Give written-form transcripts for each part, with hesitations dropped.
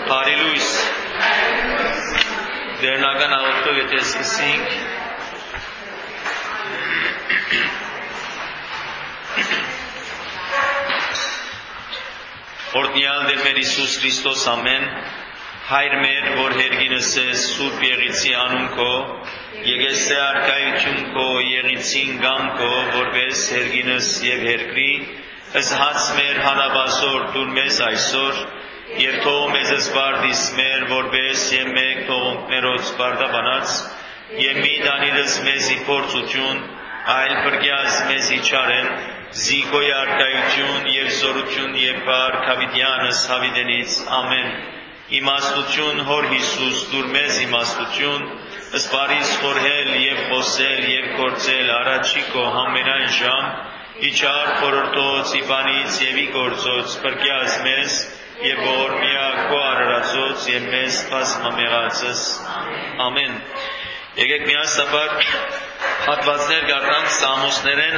Բարելույս դերնական աղոթքով եթե սկսենք Օրհնյալ Տեր մեր Հիսուս Քրիստոս ամեն Հայր մեր որ հերգինս ես Սուրբ Եղիցի անուն քո եկես թե արքայություն քո Եղիցին գամ քո որպես հերգինս եւ հերկրի ըս հաց մեր հանաբազոր դուր մեզ այսօր Եվ թող մեզ զբարդիս մեր որպես եւ մեկ թողունքներոց բարդաբանած եւ մի դանիլս մեզի փորձություն այլ բրգյաս մեզի չարեն զիգոյ արկայություն եւ զորություն եւ բարքավիդյանս հավիդենից ամեն իմաստություն հոր Հիսուս դուր մեզ իմաստություն սպարիս խորհել եւ խոսել եւ գործել առաջի քո համենայն ժամ իջար խորհրդոց իբանից եւ ի գործոց բրգյաս մեզ Եվ որ միակ քո արարածոց եւ մեզ բազմամեղացս ամեն Եկեք միասնաբար հատվածներ գտանք Սամոսներեն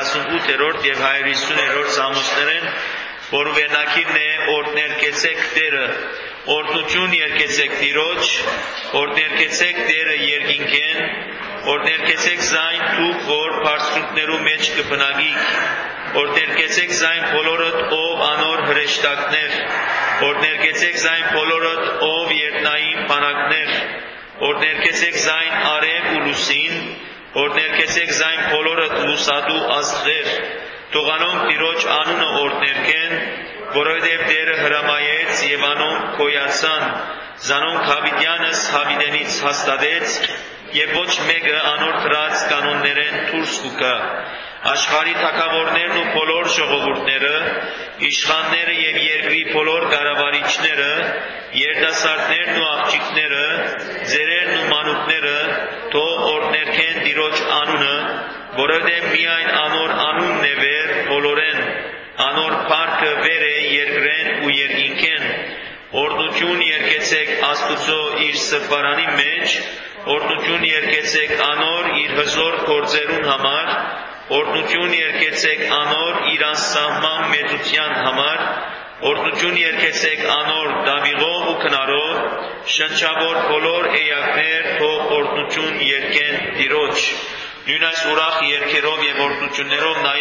148-րդ եւ 150-րդ Սամոսներեն որ վերնակիրն է օրհներկեցեք Տերը օրհնություն երկեցեք Տիրոջ օրհներկեցեք Տերը երկինքեն օրհներկեցեք զայն դուք որ բարձրություններու մեջ կբնակիք Օրհներկեցեք զայն բոլորդ ով անոր հրեշտակներ Օրհներկեցեք զայն բոլորդ ով երտնային բանակներ Օրհներկեցեք զայն արև ու լուսին Օրհներկեցեք զայն բոլորդ լուսադու աստղեր Թողանոնք Տիրոջ անունը օրհներկեն որովհետև Տերը հրամայեց եւ անոնք կոյացան Զանոնք հավիդյանս հավիդենից հաստատեց եւ ոչ մեկը անոր դրած կանոններեն դուրս կգա Աշխարհի թագավորներն ու բոլոր ժողովուրդները, իշխանները եւ երկրի բոլոր կառավարիչները, երիտասարդներն ու աղջիկները, ձերերն ու մանուկները, թող օրհներկեն Տիրոջ անունը, որովհետև միայն անոր անունն է վեր բոլորեն, անոր փառքը վեր է երկրեն ու երկինքեն, օրհնություն երկեցեք Աստուծո իր սրբարանի մեջ, օրհնություն երկեցեք անոր իր հզոր գործերուն համար Օրհնություն երկեցեք անոր իր անսահման մեծության համար, օրհնություն երկեցեք անոր դավիղով ու քնարով, շնչավոր բոլոր էակներ թող օրհնություն երկեն Տիրոջ։ Նույն այս ուրախ երգերով եւ օրհնություններով նաեւ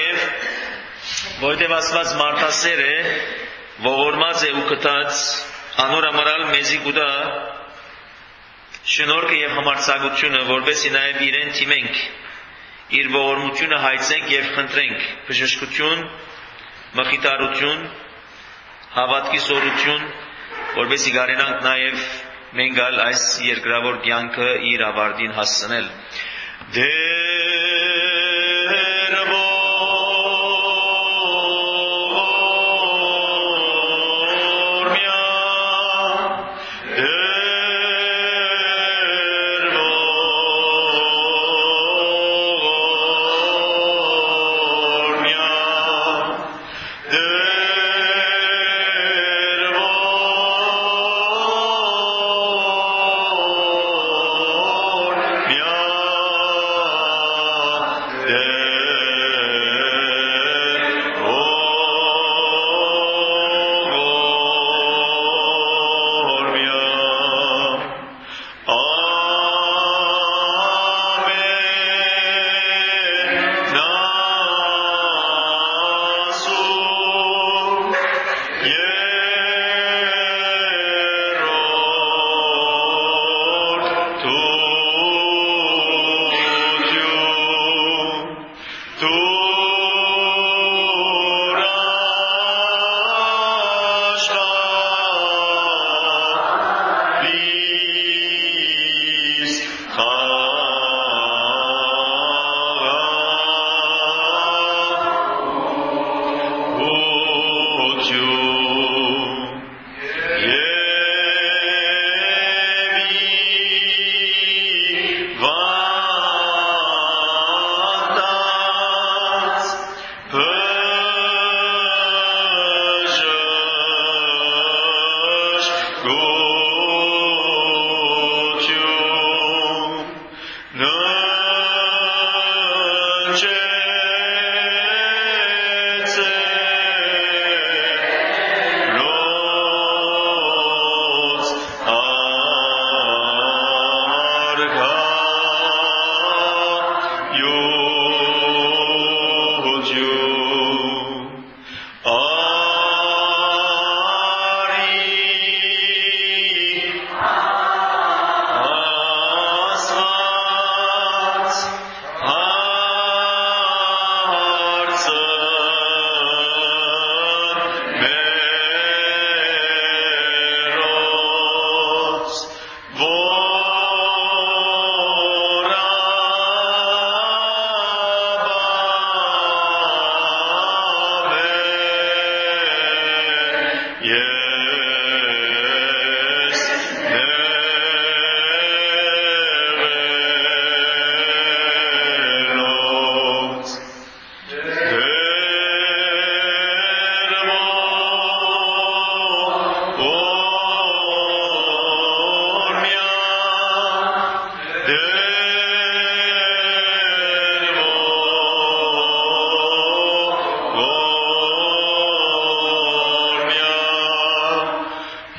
որովհետեւ Աստված մարդասեր է, ողորմած է ու կտած, անոր ամարալ մեզի գուտա շնորհքը եւ համարձակությունը, որովհետեւ նաեւ իրեն թիմենք իր ողորմությունը հայցենք եւ խնդրենք բժշկություն, մխիթարություն, հավատքի զորություն, որովհետեւ գարենանք նաեւ մենք այս երկրավոր կյանքը իր ավարտին հասցնել։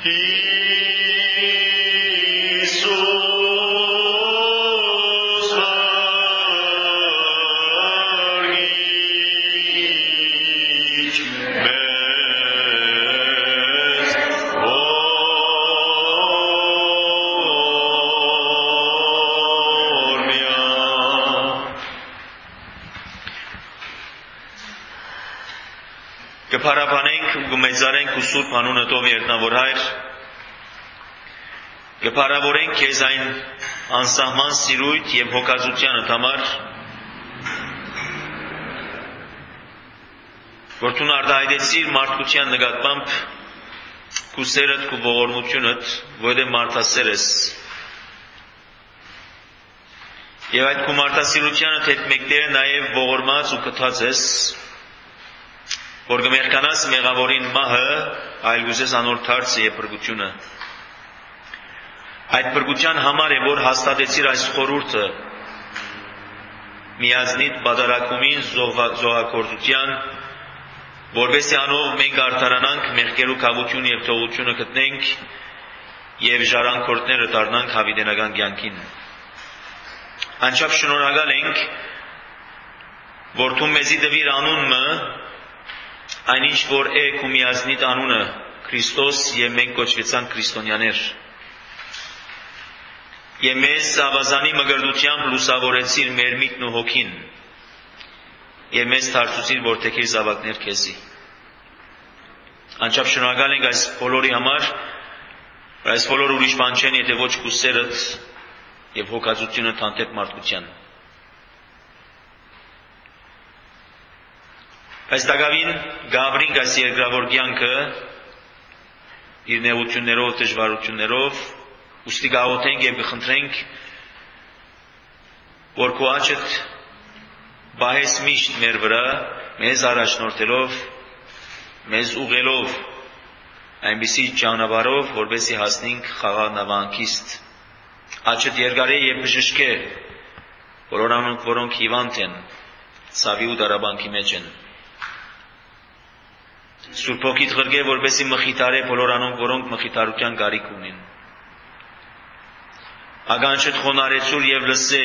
Կփառաբանենք ու կմեծարենք ու Սուրբ անունը տով երկնավոր Հայր, կփառավորենք Քեզ այն անսահման սիրույթ և հոգածությանդ համար, որ Դու արտահայտեցիր մարդկության նկատմամբ քու սերդ, քու ողորմությունդ, որովհետև մարդասեր ես, և այդ քու մարդասիրությանդ հետ մեկտեղ նաև ողորմած ու կթած ես, որ կմերկանաս մեղավորին մահը, այլ գուզես անոր դարձը և փրկությունը։ Այդ փրկության համար է, որ հաստատեցիր այս խորհուրդը միազնիտ բادرակումին զոհագործության, որովհետև անով մենք արդարանանք մեղքերու քավություն և թողությունը գտնենք և ժառանգորդները դառնանք հավիտենական կյանքին։ Անչափ շնորհակալ ենք, որ Դու մեզի տվիր անունը, այնինչ որ է քու միազնիտ անունը Քրիստոս և մենք կոչվեցանք քրիստոնյաներ։ Եվ մեզ ավազանի մգրդությամբ լուսավորեցիր մեր միտքն ու հոգին և մեզ դարձուցիր որդեքիր զավակներ Քեզի։ Անչափ շնորհակալ ենք այս բոլորի համար, այս բոլոր ուրիշ բան չեն, եթե ոչ քու սերդ և հոգածությունդ հանդեպ մարդկության։ Այս տակավին գաբրինք այս երկրավոր կյանքը իր նեղություններով, դժվարություններով, ուստի գաղութենք և կխնդրենք, որ քո աչքդ բահես միշտ մեր վրա, մեզ առաջնորդելով, մեզ ուղղելով այնպիսի ճանապարհով, որպեսզի հասնենք խաղաղ նավահանգիստ։ Աչքդ երկարե և բժշկե, որոնք հիվանդ են, ցավի ու դարաբանքի մեջ են։ Սուրբ Հոգիդ ղրկե, որպեսզի մխիթարե բոլոր անոնք, որոնք մխիթարության կարիք ունին։ Ականջդ խոնարհեցուր և լսե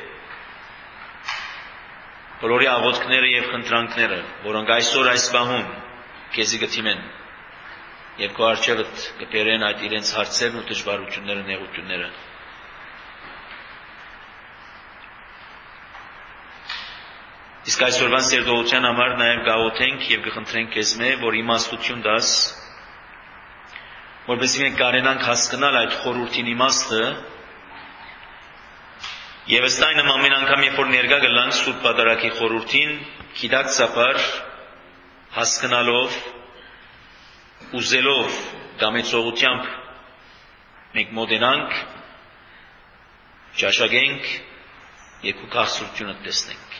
բոլորի աղոթքները և խնդրանքները, որոնք այսօր այս պահուն Քեզի կդիմեն և քո առջևդ կբերեն այդ իրենց հարցերն ու դժվարությունները, նեղությունները։ Իսկ այսօրվան սերտողության համար նաև գաղութենք և կխնդրենք Քեզ որ իմաստություն տաս, որպեսզի մենք կարենանք հասկանալ այդ խորհրդին իմաստը և ըստ այն ամեն անգամ, երբ որ ներկա կլանք Սուրբ Պատարագի խորհրդին, գիտակցաբար հասկանալով, ուզելով, դամեցողությամբ մենք մոտենանք, ճաշակենք և քո քաղցրությունը տեսնենք։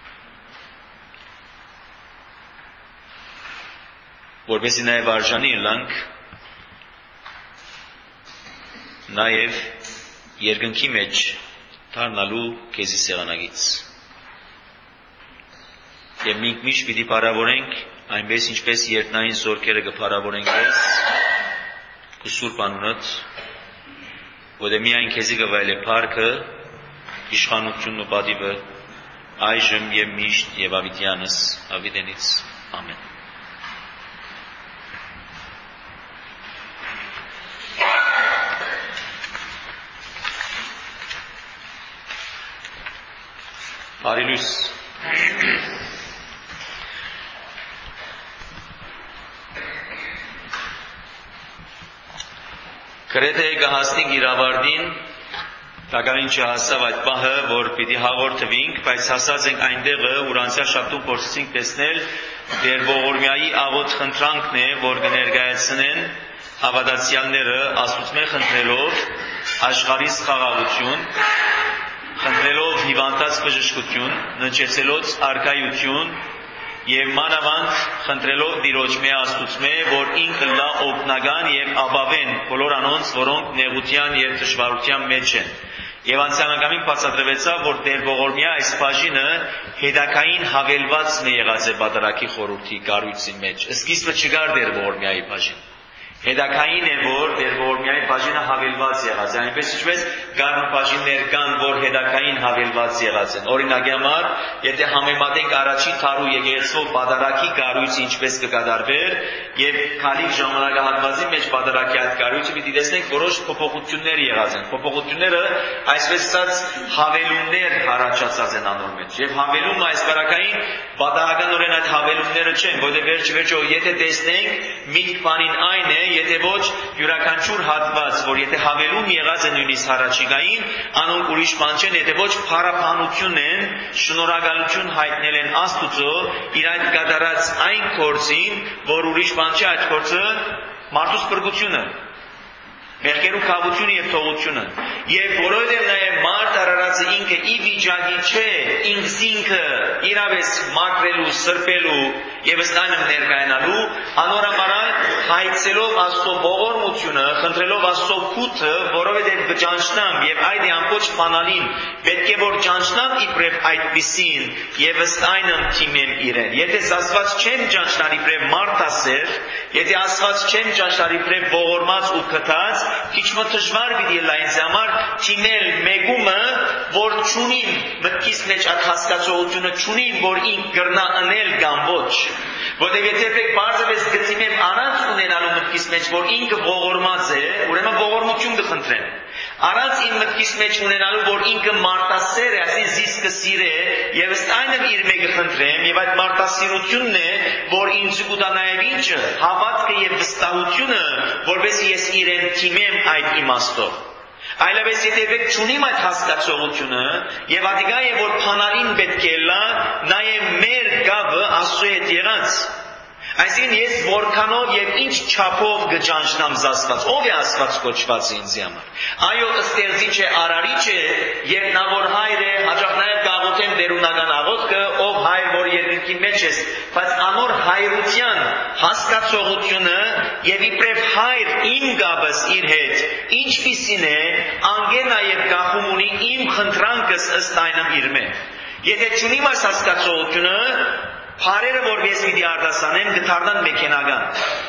Որպեսզի նաև արժանի ըլլանք նաև երկնքի մեջ դառնալու Քեզի սեղանագից։ Եվ մենք միշտ պիտի փառավորենք այնպես, ինչպես երկնային զորքերը կփառավորեն Քեզ, քո սուրբ անունդ, որտեղ միայն Քեզի կվայելե փառքը, իշխանությունն ու պատիվը այժմ և միշտ և ավիտյանս ավիտենից ամեն։ Բարելույս։ Գրեթե կհասնենք իր ավարտին, տակավին չհասավ այդ պահը, որ պիտի հաղորդվենք, բայց հասած ենք այնտեղը, ուր անցյալ շաբթում փորձեցինք տեսնել, դեր ողորմյայի աղոթ խնդրանքն է, որ կներկայացնեն հավատացյալները Աստծո խնդրելով աշխարհիս խաղաղություն, խնդրելով հիվանդած բժշկություն, ննջեցելով արքայություն և մանավանդ խնդրելով Տիրոջ Աստծո, որ ինքը լա օգնական և ապավեն բոլոր անոնց, որոնք նեղության և դժվարության մեջ են։ Եվ անցյալ անգամին բացատրվեցավ, որ Տեր ողորմյա այս բաժինը հետագային հավելվածն է եղած է Պատարագի խորհրդի կառույցի մեջ։ Սկիզբը չկար Տեր ողորմյայի բաժին։ Հետաքային է, որ դեր որ միայն բաժինը հավելված եղած է, այնպես ինչպես կան բաժիններ կան, որ հետաքային հավելված եղած են։ Օրինակի համար, եթե համեմատենք առաջի թարու եկեղեցով պատարագի կառույցը ինչպես կկատարվեր, եւ քալիք ժամանակահատվածի մեջ պատարագի այդ կառույցը պիտի տեսնենք որոշ փոփոխություններ եղած են։ Փոփոխությունները այսպես ասած հավելումներ առաջացած են անոր մեջ։ Եվ հավելումը այս բարակային պատահականորեն այդ հավելումները չեն, որտեղ վերջ-վերջո եթե տեսնենք միտք բանին այն է, եթե ոչ յուրաքանչյուր հատված, որ եթե հավելում եղած է նույնիսկ առաջիկային, անոնք ուրիշ բան չեն, եթե ոչ փառաբանություն են, շնորհակալություն հայտնել են Աստուծո իր այդ կատարած այն գործին, որ ուրիշ բան չէ, այդ գործը մարդու սփռգությունը, մեղքերու քավությունը եւ թողությունը։ Եվ որովհետեւ նաեւ մարդ արարածը ինքը ի վիճակի չէ ինքսինքը իրավես մաքրելու, սրբելու եւ ըստանում ներկայանալու, անորամարալ հայցելով Աստծո ողորմությունը, խնդրելով Աստծո քութը, որովհետեւ կճանչնամ եւ այդ ամբողջ բանալին պետք է որ ճանչնամ իբրև այդպիսին եւ ըստայնն թիմեմ իրեն։ Եթե Աստված չեմ ճանչնալ իբրև մարդասեր, եթե Աստված չեմ ճանչնալ իբրև ողորմած ու քթած, քիչ մը դժվար պիտի լա ինձ համար թիմել մեկումը, որ չունին մտքիս մեջ այդ հասկացողությունը չունին, որ ինք գրնա անել կամ ոչ։ Որտեղ եթե դեք բարձրապես գտիմեմ առանց ունենալու մտքիս մեջ, որ ինքը ողորմած է, ուրեմն ողորմություն կխնդրեմ։ Առանց իմ մտքիս մեջ ունենալու, որ ինքը մարտասեր է, ասին զիսկը սիրե, եւ ըստ այնն իր մեկը խնդրեմ, եւ այդ մարտասիրությունն է, որ ինձ կուտա նաեւ ինչը, հավատքը եւ վստահությունը, որովհետեւ ես իրեն թիմեմ այդ իմաստով։ Այլևս եթե դեք չունիմ այդ հասկացողությունը, եւ ադիգա է որ փանալին պետք է լա, նաեւ մեր գավը Աստծո հետ եղած։ Այսինքն ես որքանով եւ ինչ չափով կճանչնամ Աստված, ով է Աստված կոչված ինձ համար։ Այո, ստեղծիչ է, արարիչ է, եւ նա որ հայր է, հաջող նաեւ գաղութեն դերունական աղոթքը, ով հայր որ երկրի մեջ ես, բայց անոր հայրության հասկացողությունը եւ իբրև հայր իմ գաբս իր հետ, ինչպիսին է, անգե նաեւ գախում ունի իմ խնդրանքս ըստ այնմ իր մեջ։ Եթե չունիմ այս հասկացողությունը, Փարերը որ ես պիտի արտասանեմ գտարնան մեքենական,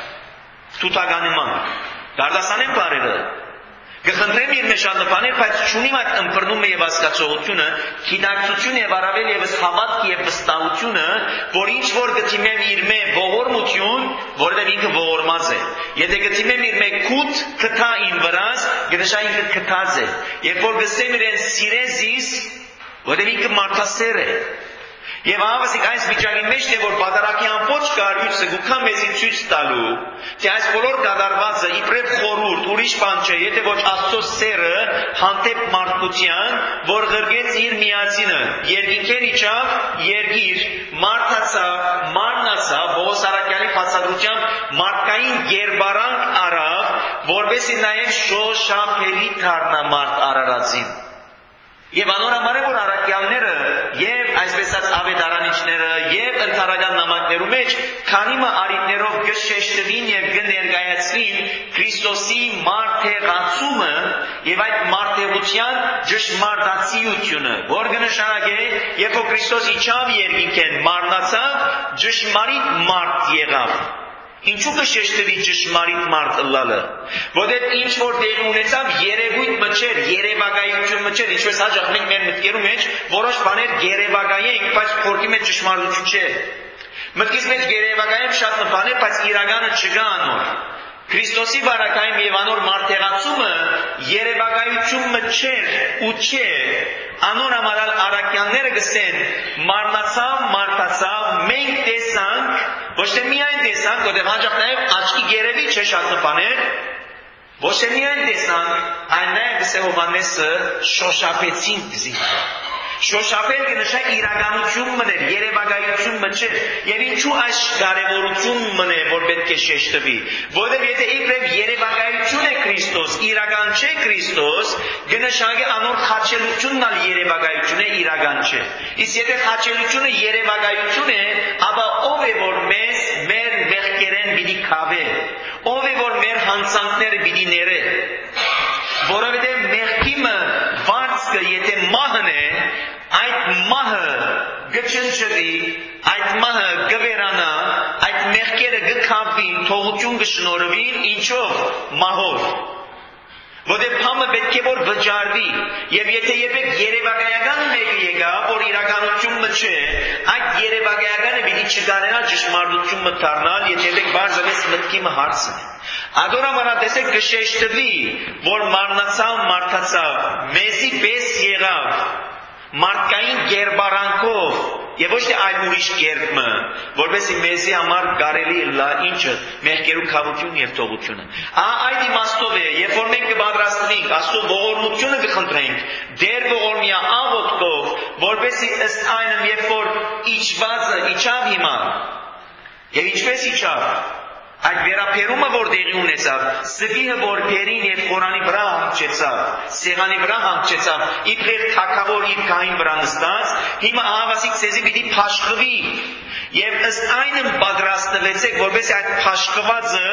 թութականման, կարտասանեմ փարերը, կխնդրեմ իր մեջ աննպաներ, բայց չունիմ այդ ըմբռնումը եւ հասկացողությունը, գիտակցությունը եւ առավել եւս հավատքը եւ վստահությունը, որ ինչ որ գտիմեմ իր մեջ ողորմություն, որովհետեւ ինքը ողորմած է։ Եթե գտիմեմ իր մեջ քութ քթա ին վրաս, գտաշա ինքը քթած է։ Երբ որ գսեմ իրեն սիրեզիս, որովհետեւ ինքը մարդասեր է։ Եվ ավասիկ այս վիճակի մեջ է, որ պատարագի ամբողջ կառույցը գուքա մեզի ցույց տալու, թե այս բոլոր կատարվածը իբրև խորհուրդ, ուրիշ բան չէ, եթե ոչ Աստծո սերը հանդեպ մարդկության, որ ղրգեց իր միածինը, երկինքեն իջավ, երգիր, մարդացավ, մարմնացավ, Պողոս Արաքյալի բացատրությամբ մարդկային գերբարանք արավ, որովհետեւ նաև շոշափելի դառնա մարդ արարածին։ Եվ անորամար է որ առաքյալները եւ այսպես ասած ավետարանիչները եւ ընդհանրական նամակներու մեջ քանիմը արիտներով գշեշտվին եւ կներկայացվին Քրիստոսի մարդեղացումը եւ այդ մարդեղության ճշմարտացիությունը, որ կնշանակե, երբ որ Քրիստոս իջավ երկինքեն մարմնացավ, ճշմարիտ մարդ եղավ։ Ինչու կշեշտվի ճշմարիտ մարդ ըլլալը, որովհետև ինչ որ տեղի ունեցավ երևույթ մջեր, երևակայություն մջեր, ինչպես հաջող մենք մեր մտքերու մեջ որոշ բաներ երևակայենք, բայց փորձի մեջ ճշմարտություն չէ։ Մտքից մեջ երևակայեմ շատ բաներ, բայց իրականը չկա անոր։ Քրիստոսի բարակայում եւ անոր մարդեղացումը երևակայությունը չէր ու չէ։ Անոր համարալ առաքյալները գսեն մարմնացավ, մարդացավ, մենք տեսանք, ոչ թե միայն տեսանք, որտեղ հաջող նաեւ աչքի երևի չէ շատ բաներ, ոչ թե միայն տեսանք, այլ նաեւ գսե Հովհաննեսը շոշափեցինք զինքը։ Շոշափել կնշա իրականություն մներ, երևակայություն մջեր, եւ ինչու այս կարևորություն մներ, որ պետք է շեշտվի, որովհետեւ եթե իբրև երևակայություն է Քրիստոս, իրական չէ Քրիստոս, կնշանակի անոր խաչելությունն ալ երևակայություն է, իրական չէ։ Իսկ եթե խաչելությունը երևակայություն է, ապա ով է որ մեզ մեր մեղքերեն պիտի քավե, ով է որ մեր հանցանքները պիտի ները, որովհետեւ մեղքիմը վարձքը եթե մահն է, այդ մահը գճնջվի, այդ մահը գվերանա, այդ մեղքերը գքավին, թողություն գշնորհվին, ինչով մահով։ Որտեղ փամը պետք է որ վճարվի, եւ եթե երբեք երևակայական մեկը եկա, որ իրականությունը չէ, այդ երևակայականը պիտի չկարենա ճշմարտությունը դառնալ, եթե երբեք բարձրապես մտքի հարցը։ Ադորամարա տեսեք կշեշտվի, որ մարնացավ, մարդացավ, մեզի պես եղավ, մարդկային գերբարանքով, եւ ոչ թե այլ ուրիշ կերպը, որովհետեւ մեզի համար կարելի է լա ինչը մեղքերու քավությունը եւ թողությունը։ Այդ իմաստով է, երբ որ մենք կպատրաստվենք, Աստծո ողորմությունը կխնդրենք, դեր ողորմիա աղոթքով, որովհետեւ ըստ այնմ, երբ որ իջվածը իջավ հիմա, եւ ինչպես իջավ, այդ վերապերումը որ տեղի ունեցավ, սվիհը որ փերին եւ խորանի վրա հանգչեցավ, սեղանի վրա հանգչեցավ, իբրև թագավոր իր գահին վրա նստած, հիմա ահավասիկ ցեզի պիտի փաշխվի եւ ըստ այնմ պատրաստվեցեք, որպես այդ փաշխվածը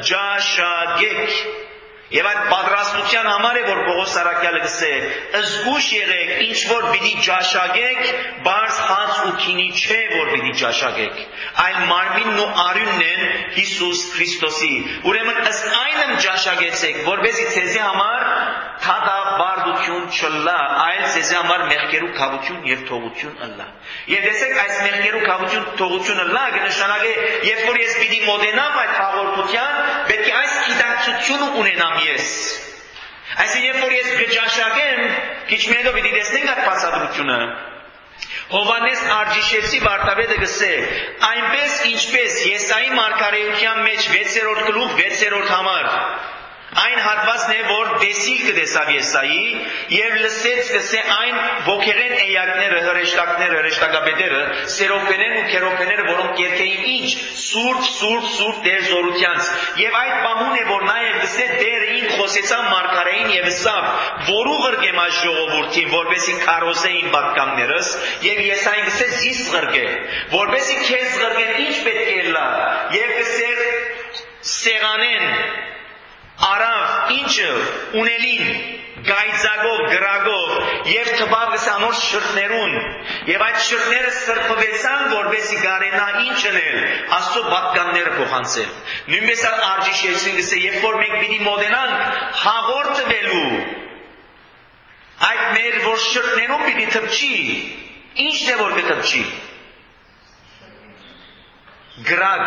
ջաշագեք։ Եվ այդ պատրաստության համար է, որ Պողոս Արաքյալը գսե, զգուշ եղեք, ինչ որ պիտի ջաշագեք, բարձ հաց ու քինի չէ, որ պիտի ջաշագեք, այլ մարմինն ու արյունն են Հիսուս Քրիստոսի։ Ուրեմն ըստ այնմ ջաշագեցեք, որպեսզի ցեզի համար թադավարդություն չլա, այլ ցեզի համար մեղքերու քավություն եւ թողություն ըլլա։ Եվ տեսեք, այս մեղքերու քավություն թողությունը լա կնշանակե, երբ որ ես պիտի մոտենամ այդ հաղորդության, պետք է այս գիտակցությունը ունենամ ես։ Այսինքն, երբ որ ես կջաշագեմ, քիչ մի հետո պիտի տեսնենք այդ բացատրությունը։ Հովհաննես Արձիշեցի վարդապետը գսե, այնպես ինչպես Եսայի մարգարեության մեջ 6-րդ գլուխ 6-րդ համար այն հատվածն է, որ դեսիլ կտեսավ Եսայի եւ լսեց գսե այն ոգեղեն էյակները, հրեշտակները, հրեշտակապետերը, սերոֆեներն ու քերոֆեները, որոնք երգեին ինչ սուրբ, սուրբ, սուրբ Տեր զորությանց։ Եվ այդ բանուն է, որ նաեւ գսե Տերը ինք խոսեցավ մարգարեին եւ ասավ, որու ղրկեմ այս ժողովրդին, որպեսի քարոզեին պատկաններս, եւ Եսային գսե զիս ղրկե, որպեսի քեզ ղրկեն ինչ պետք է լա, եւ գսե սեղանեն արավ ինչը ունելին գայծագով, գրագով եւ թվավս անոր շրտներուն եւ այդ շրտները սրբվեցան, որպեսի գարենա ինչն էլ Աստծո պատկանները փոխանցել։ Նույնպես Արձիշեցին գսե, երբ որ մենք պիտի մոտենանք հաղորդվելու այդ մեր որ շրտներուն պիտի թփչի, ինչն է որ կթփչի։ Գրագ։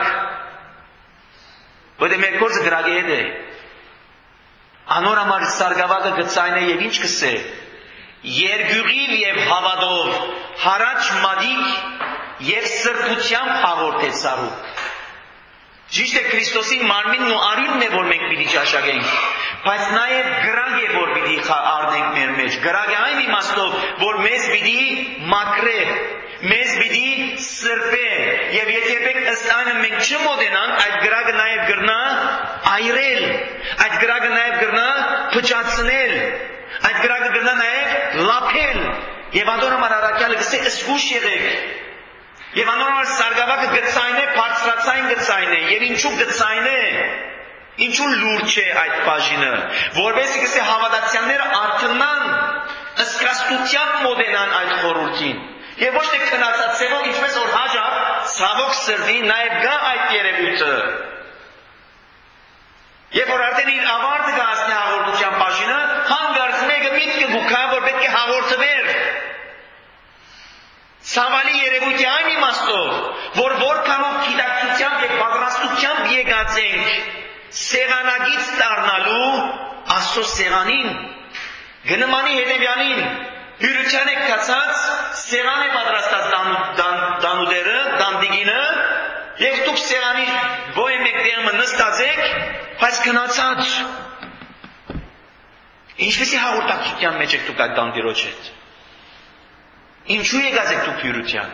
Որտե մեր կորձը գրագի հետ է։ Անոր համար սարգավակը գծային է եւ ինչ կսե, երգյուղիվ եւ հավատով, հարաճ մադիկ եւ սրբությամբ հաղորդեց սարուկ։ Ճիշտ է Քրիստոսին մարմինն ու արյունն է, որ մենք պիտի ճաշակենք, բայց նաեւ գրագ է, որ պիտի առնենք մեր մեջ։ Գրագը այն իմաստով, որ մեզ պիտի մաքրե, մեզ պիտի սրբե, եւ եթե երբեք ըստ այնը մենք չմոտենանք, այդ գրագը նաեւ գրնա այրել, այդ գրագը նաեւ գրնա փչացնել, այդ գրագը գրնա նաեւ լափել, եւ անդորհամար Արաքյալը գսե զգուշ եղեք, եւ անդորհամար սարգավակը գծային է, բարձրացային գծային է, եւ ինչու գծային է, ինչու լուրջ է այդ բաժինը, որովհետեւ գսե հավատացյալները արթնան, ըսկրաստությամբ մոտենան այդ խորհրդին, եւ ոչ թե քնածածեվով, ինչպես որ հաջող ցավոք սրտի նաեւ գա այդ երևույթը։ Երբ որ արդեն իր ավարտը կհասնի հաղորդության բաժինը, հանգարց մեկը միտքը գուքա, որ պետք է հաղորդվեր։ Ցավալի երևույթի այն իմաստով, որ որքանով գիտակցությամբ եւ պատրաստությամբ եկած ենք սեղանագից դառնալու Աստծո սեղանին, գնմանի հետևյալին, հյուրության եք կացած, սեղան է պատրաստած դանուդերը, դանդիգինը, եւ դուք սեղանի ոյ մեկ դերմը նստած եք, բայց գնացած։ Ինչպեսի հաղորդակցության մեջ եք դուք այդ դանդիրոջ հետ։ Ինչու եկած եք դուք հյուրության։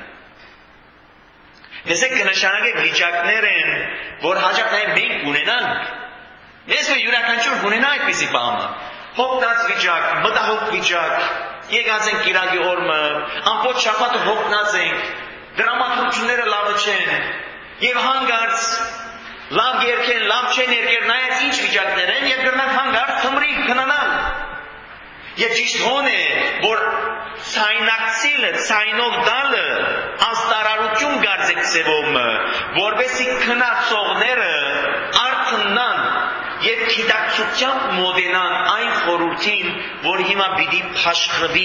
Տեսեք կնշանակեք վիճակներ են, որ հաջող նաև մենք ունենանք։ Ես որ յուրաքանչյուր ունենա այդպիսի բանը։ Հոգնած վիճակ, մտահոգ վիճակ, եկած ենք Կիրակի օրը, ամբողջ շաբաթը հոգնած ենք, դրամատուրգները լավը չեն, եւ հանգարց լավ երկեն, լավ չեն երկեր, նայած ինչ վիճակներ են, եւ գրնանք հանգարց թմրի քնանալ։ Եվ ճիշտ հոն է, որ ցայնակցիլը, ցայնով դալը աստարարություն գարձեք ծևոմը, որբեսի քնացողները արթնան եւ գիտակցությամբ մոտենան այն խորհրդին, որ հիմա պիտի փաշխվի։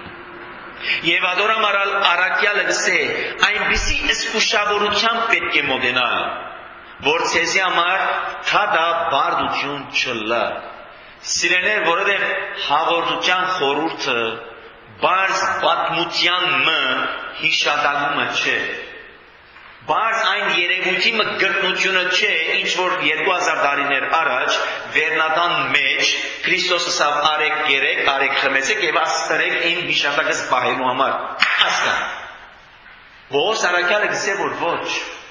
Եվ ադորամարալ արաքյալը գսե, այնպիսի զգուշավորությամբ պետք է մոտենալ, որ ցեզի համար թադա բարդություն չլա։ Սիրեներ, որովհետև հաղորդության խորհուրդը բարձ պատմության մը հիշատակումը չէ։ Բարձ այն երևույթի գտնությունը չէ, ինչ որ 2000 տարիներ առաջ վերնատան մեջ Քրիստոսը սավ արեք գերեք, արեք խմեցեք եւ աստրեք այն հիշատակս պահելու համար։ Ասկա։ Ողոս արաքյալը գսե որ ոչ։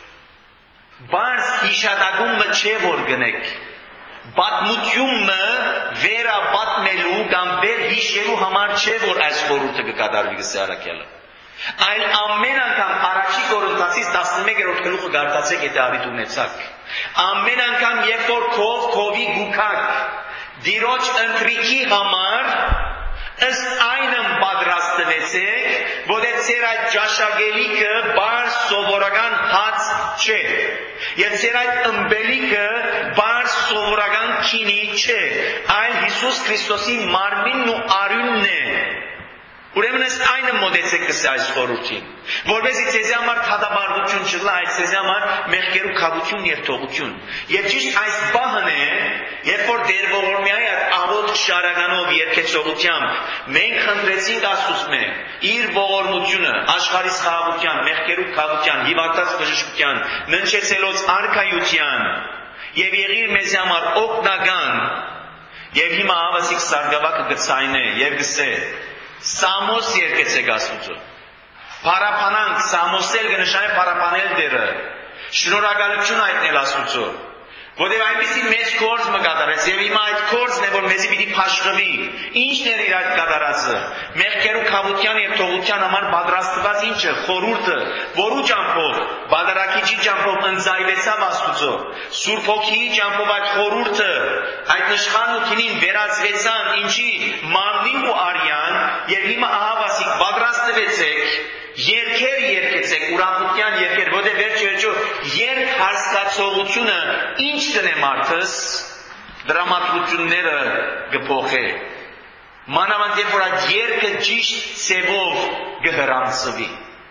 Բարձ հիշատակումը չէ որ գնեք։ Պատմությունը վերապատմելու կամ վերհիշելու համար չէ որ այս խորհուրդը կկատարվի գսե արաքյալը։ Այլ ամեն անգամ առաջի Կորինթացիս 11-րդ գլուխը գարտացեք եթե առիթ ունեցաք։ Ամեն անգամ երբ որ քովի գուքակ դիրոջ ընտրիքի համար ըստ այնմ պատրաստվեցեք, որ ձեր այդ ճաշակելիքը բարձ սովորական հաց չէ։ Եվ ձեր այդ ըմբելիքը բարձ սովորական քինի չէ, այլ Հիսուս Քրիստոսի մարմինն ու արյունն է։ Ուրեմն ըստ այնը մոտեցեք գսե այս խորհրդին, որովհետեւ ցեզի համար թադաբարդություն չլա, այլ ցեզի համար մեղքերու քավություն եւ թողություն։ Եվ ճիշտ այս բահն է, երբ որ Տեր Ողորմիայի այդ աղոտ շարականով երկեցողությամբ մենք խնդրեցինք Աստծուն իր ողորմությունը, աշխարհի խաղաղության, մեղքերու քավության, հիվանդած բժշկության, ննչեցելոց արքայության եւ եղիր մեզ համար օգնական, եւ հիմա ավասիկ սարգավակը գցայնե եւ գսե Սամոս երկեցեք Աստուծո։ Փարապանանք Սամոսել գնշայ փարապանել դերը։ Շնորհակալություն այտնել Աստուծո։ Որտեղ այնպեսի մեծ կորձ մը կատարեց եւ հիմա այդ կորձն է որ մեզի պիտի փաշխվի։ Ինչն էր իր այդ կատարածը։ Մեղքերու քավության եւ թողության համար պատրաստված ինչը խորհուրդը, որու ճամփով, բادرակիչի ճամփով ընձայվեցավ Աստուծո։ Սուրբ Հոգիի ճամփով այդ խորհուրդը, այդ նշխանությունին վերածվեցան ինչի մարմին ու արյան եւ հիմա ահավասիկ պատրաստվեցեք երկեր երկեցեք ուրախության երկեր, որտեղ վերջո երկ հասկացողությունը ինչ կնե մարդս դրամատուրգությունները գփոխե։ Մանավանդ երբ որ այդ երկը ճիշտ ծևով գհրանցվի։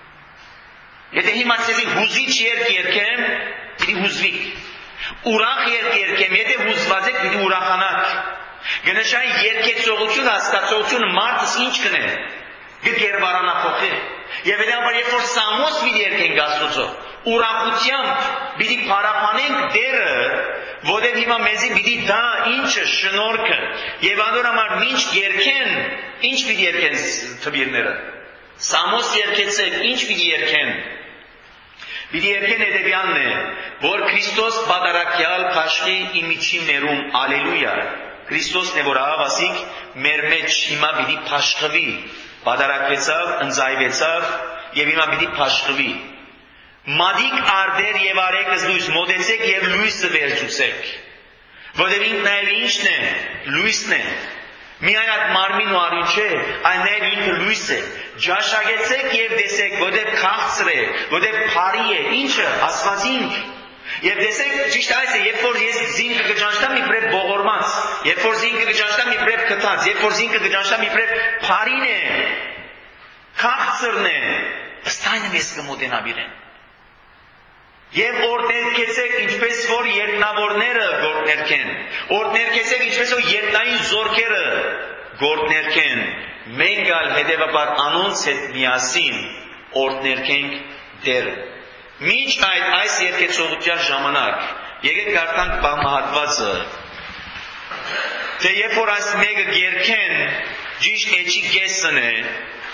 Եթե հիմա ցեզի հուզիչ երկ երկեմ, պիտի հուզվի։ Ուրախ երկ երկեմ, եթե հուզված եք, պիտի ուրախանաք։ Գնշայ երկեցողություն, հասկացողությունը մարդս ինչ կնե։ Գերվարանա փոխի։ Եվ հետո երբ որ Սամոս մի երկենք Աստծո, ուրախությամբ պիտի փարապանենք դերը, որտեղ հիմա մեզի պիտի դա ինչը շնորհքը, եւ անորոմար ինչ երկեն, ինչ պիտի երկեն թվիրները։ Սամոս երկեցեք, ինչ պիտի երկեն։ Պիտի երկեն հետևյալն է, որ Քրիստոս բادرակյալ փաշկի իմիջի մերում, ալելույա։ Քրիստոսն է որ ահավասիկ մեր մեջ հիմա պիտի փաշխվի, բادرակվեցավ, ընձայվեցավ եւ հիմա պիտի փաշխվի։ Մադիկ արդեր եւ արեկս լույս մոտեցեք եւ լույսը վերցուցեք։ Որտեղ ինքն ինչն է, լույսն է։ Միայն այդ մարմին ու արյուն չէ, այլ նաեւ ինքը լույս է։ Ջաշակեցեք եւ տեսեք, որտեղ քաղցր է, որտեղ փարի է, ինչը ասվածինք։ Եվ տեսեք, ճիշտ այս է, երբ որ ես զինքը գճանշտամ իբրև ողորմած, երբ որ զինքը գճանշտամ իբրև կտած, երբ որ զինքը գճանշտամ իբրև փարին է, քաղցրն է, ըստ այնը ես կմոտենաբիրեն։ Եվ օրդներքեցեք ինչպես որ երկնավորները գործներքեն, օրդներքեցեք ինչպես որ երկնային զորքերը գործներքեն, մենք ալ հետևաբար անոնց հետ միասին օրդներքենք դերը։ Մինչ այս երկեցողության ժամանակ, եկեք կարդանք բամահատվածը, թե երբ որ այս մեկը գերքեն, ճիշտ էջի կեսն է,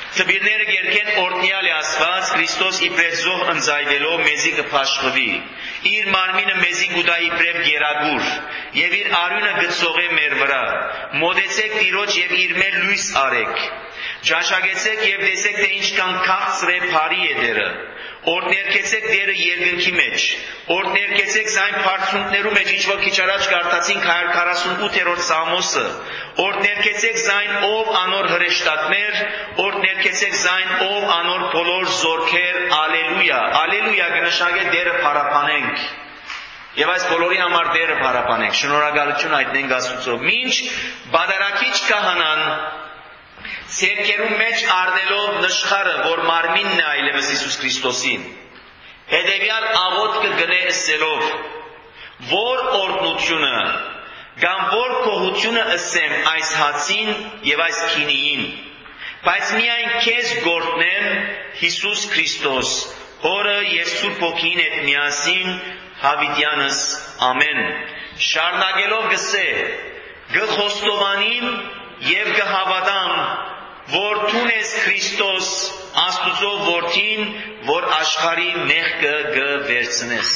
թվիրները գերքեն օրդնյալ է Աստված, Քրիստոս իբրև զոհ ընձայվելով մեզի կփաշխվի, իր մարմինը մեզի գուտա իբրև գերագուր եւ իր արյունը գցող է մեր վրա։ Մոտեցեք Տիրոջ եւ իր մեր լույս արեք։ Ճաշակեցեք եւ տեսեք, թե ինչքան քաղցր է բարի է դերը։ Օրհներկեցեք դերը երկնքի մեջ, օրհներկեցեք զայն բարձունքներու մեջ, ինչ որ քիչ առաջ կարդացինք 148-րդ Սամոսը, օրհներկեցեք զայն ով անոր հրեշտակներ, օրհներկեցեք զայն ով անոր բոլոր զորքեր, ալելույա, ալելույա կնշանակե դերը փառաբանենք, եւ այս բոլորի համար դերը փառաբանենք, շնորհակալություն հայտնենք Աստծո, մինչ բادرակիչ քահանան Սերկերու մեջ առնելով նշխարը, որ մարմինն է այլևս Հիսուս Քրիստոսին, հետևյալ աղոթքը գնե ըսելով, որ օրհնությունը կամ որ գոհությունը ըսեմ այս հացին եւ այս քինիին, բայց միայն քեզ գործնեմ Հիսուս Քրիստոս, Հորը եւ Սուրբ Հոգին հետ միասին հավիտյանս ամեն։ Շարունակելով գսե, գխոստովանիմ եւ գհավատամ, որ դուն ես Քրիստոս Աստուծո որդին, որ աշխարհի մեղքը գվերցնես։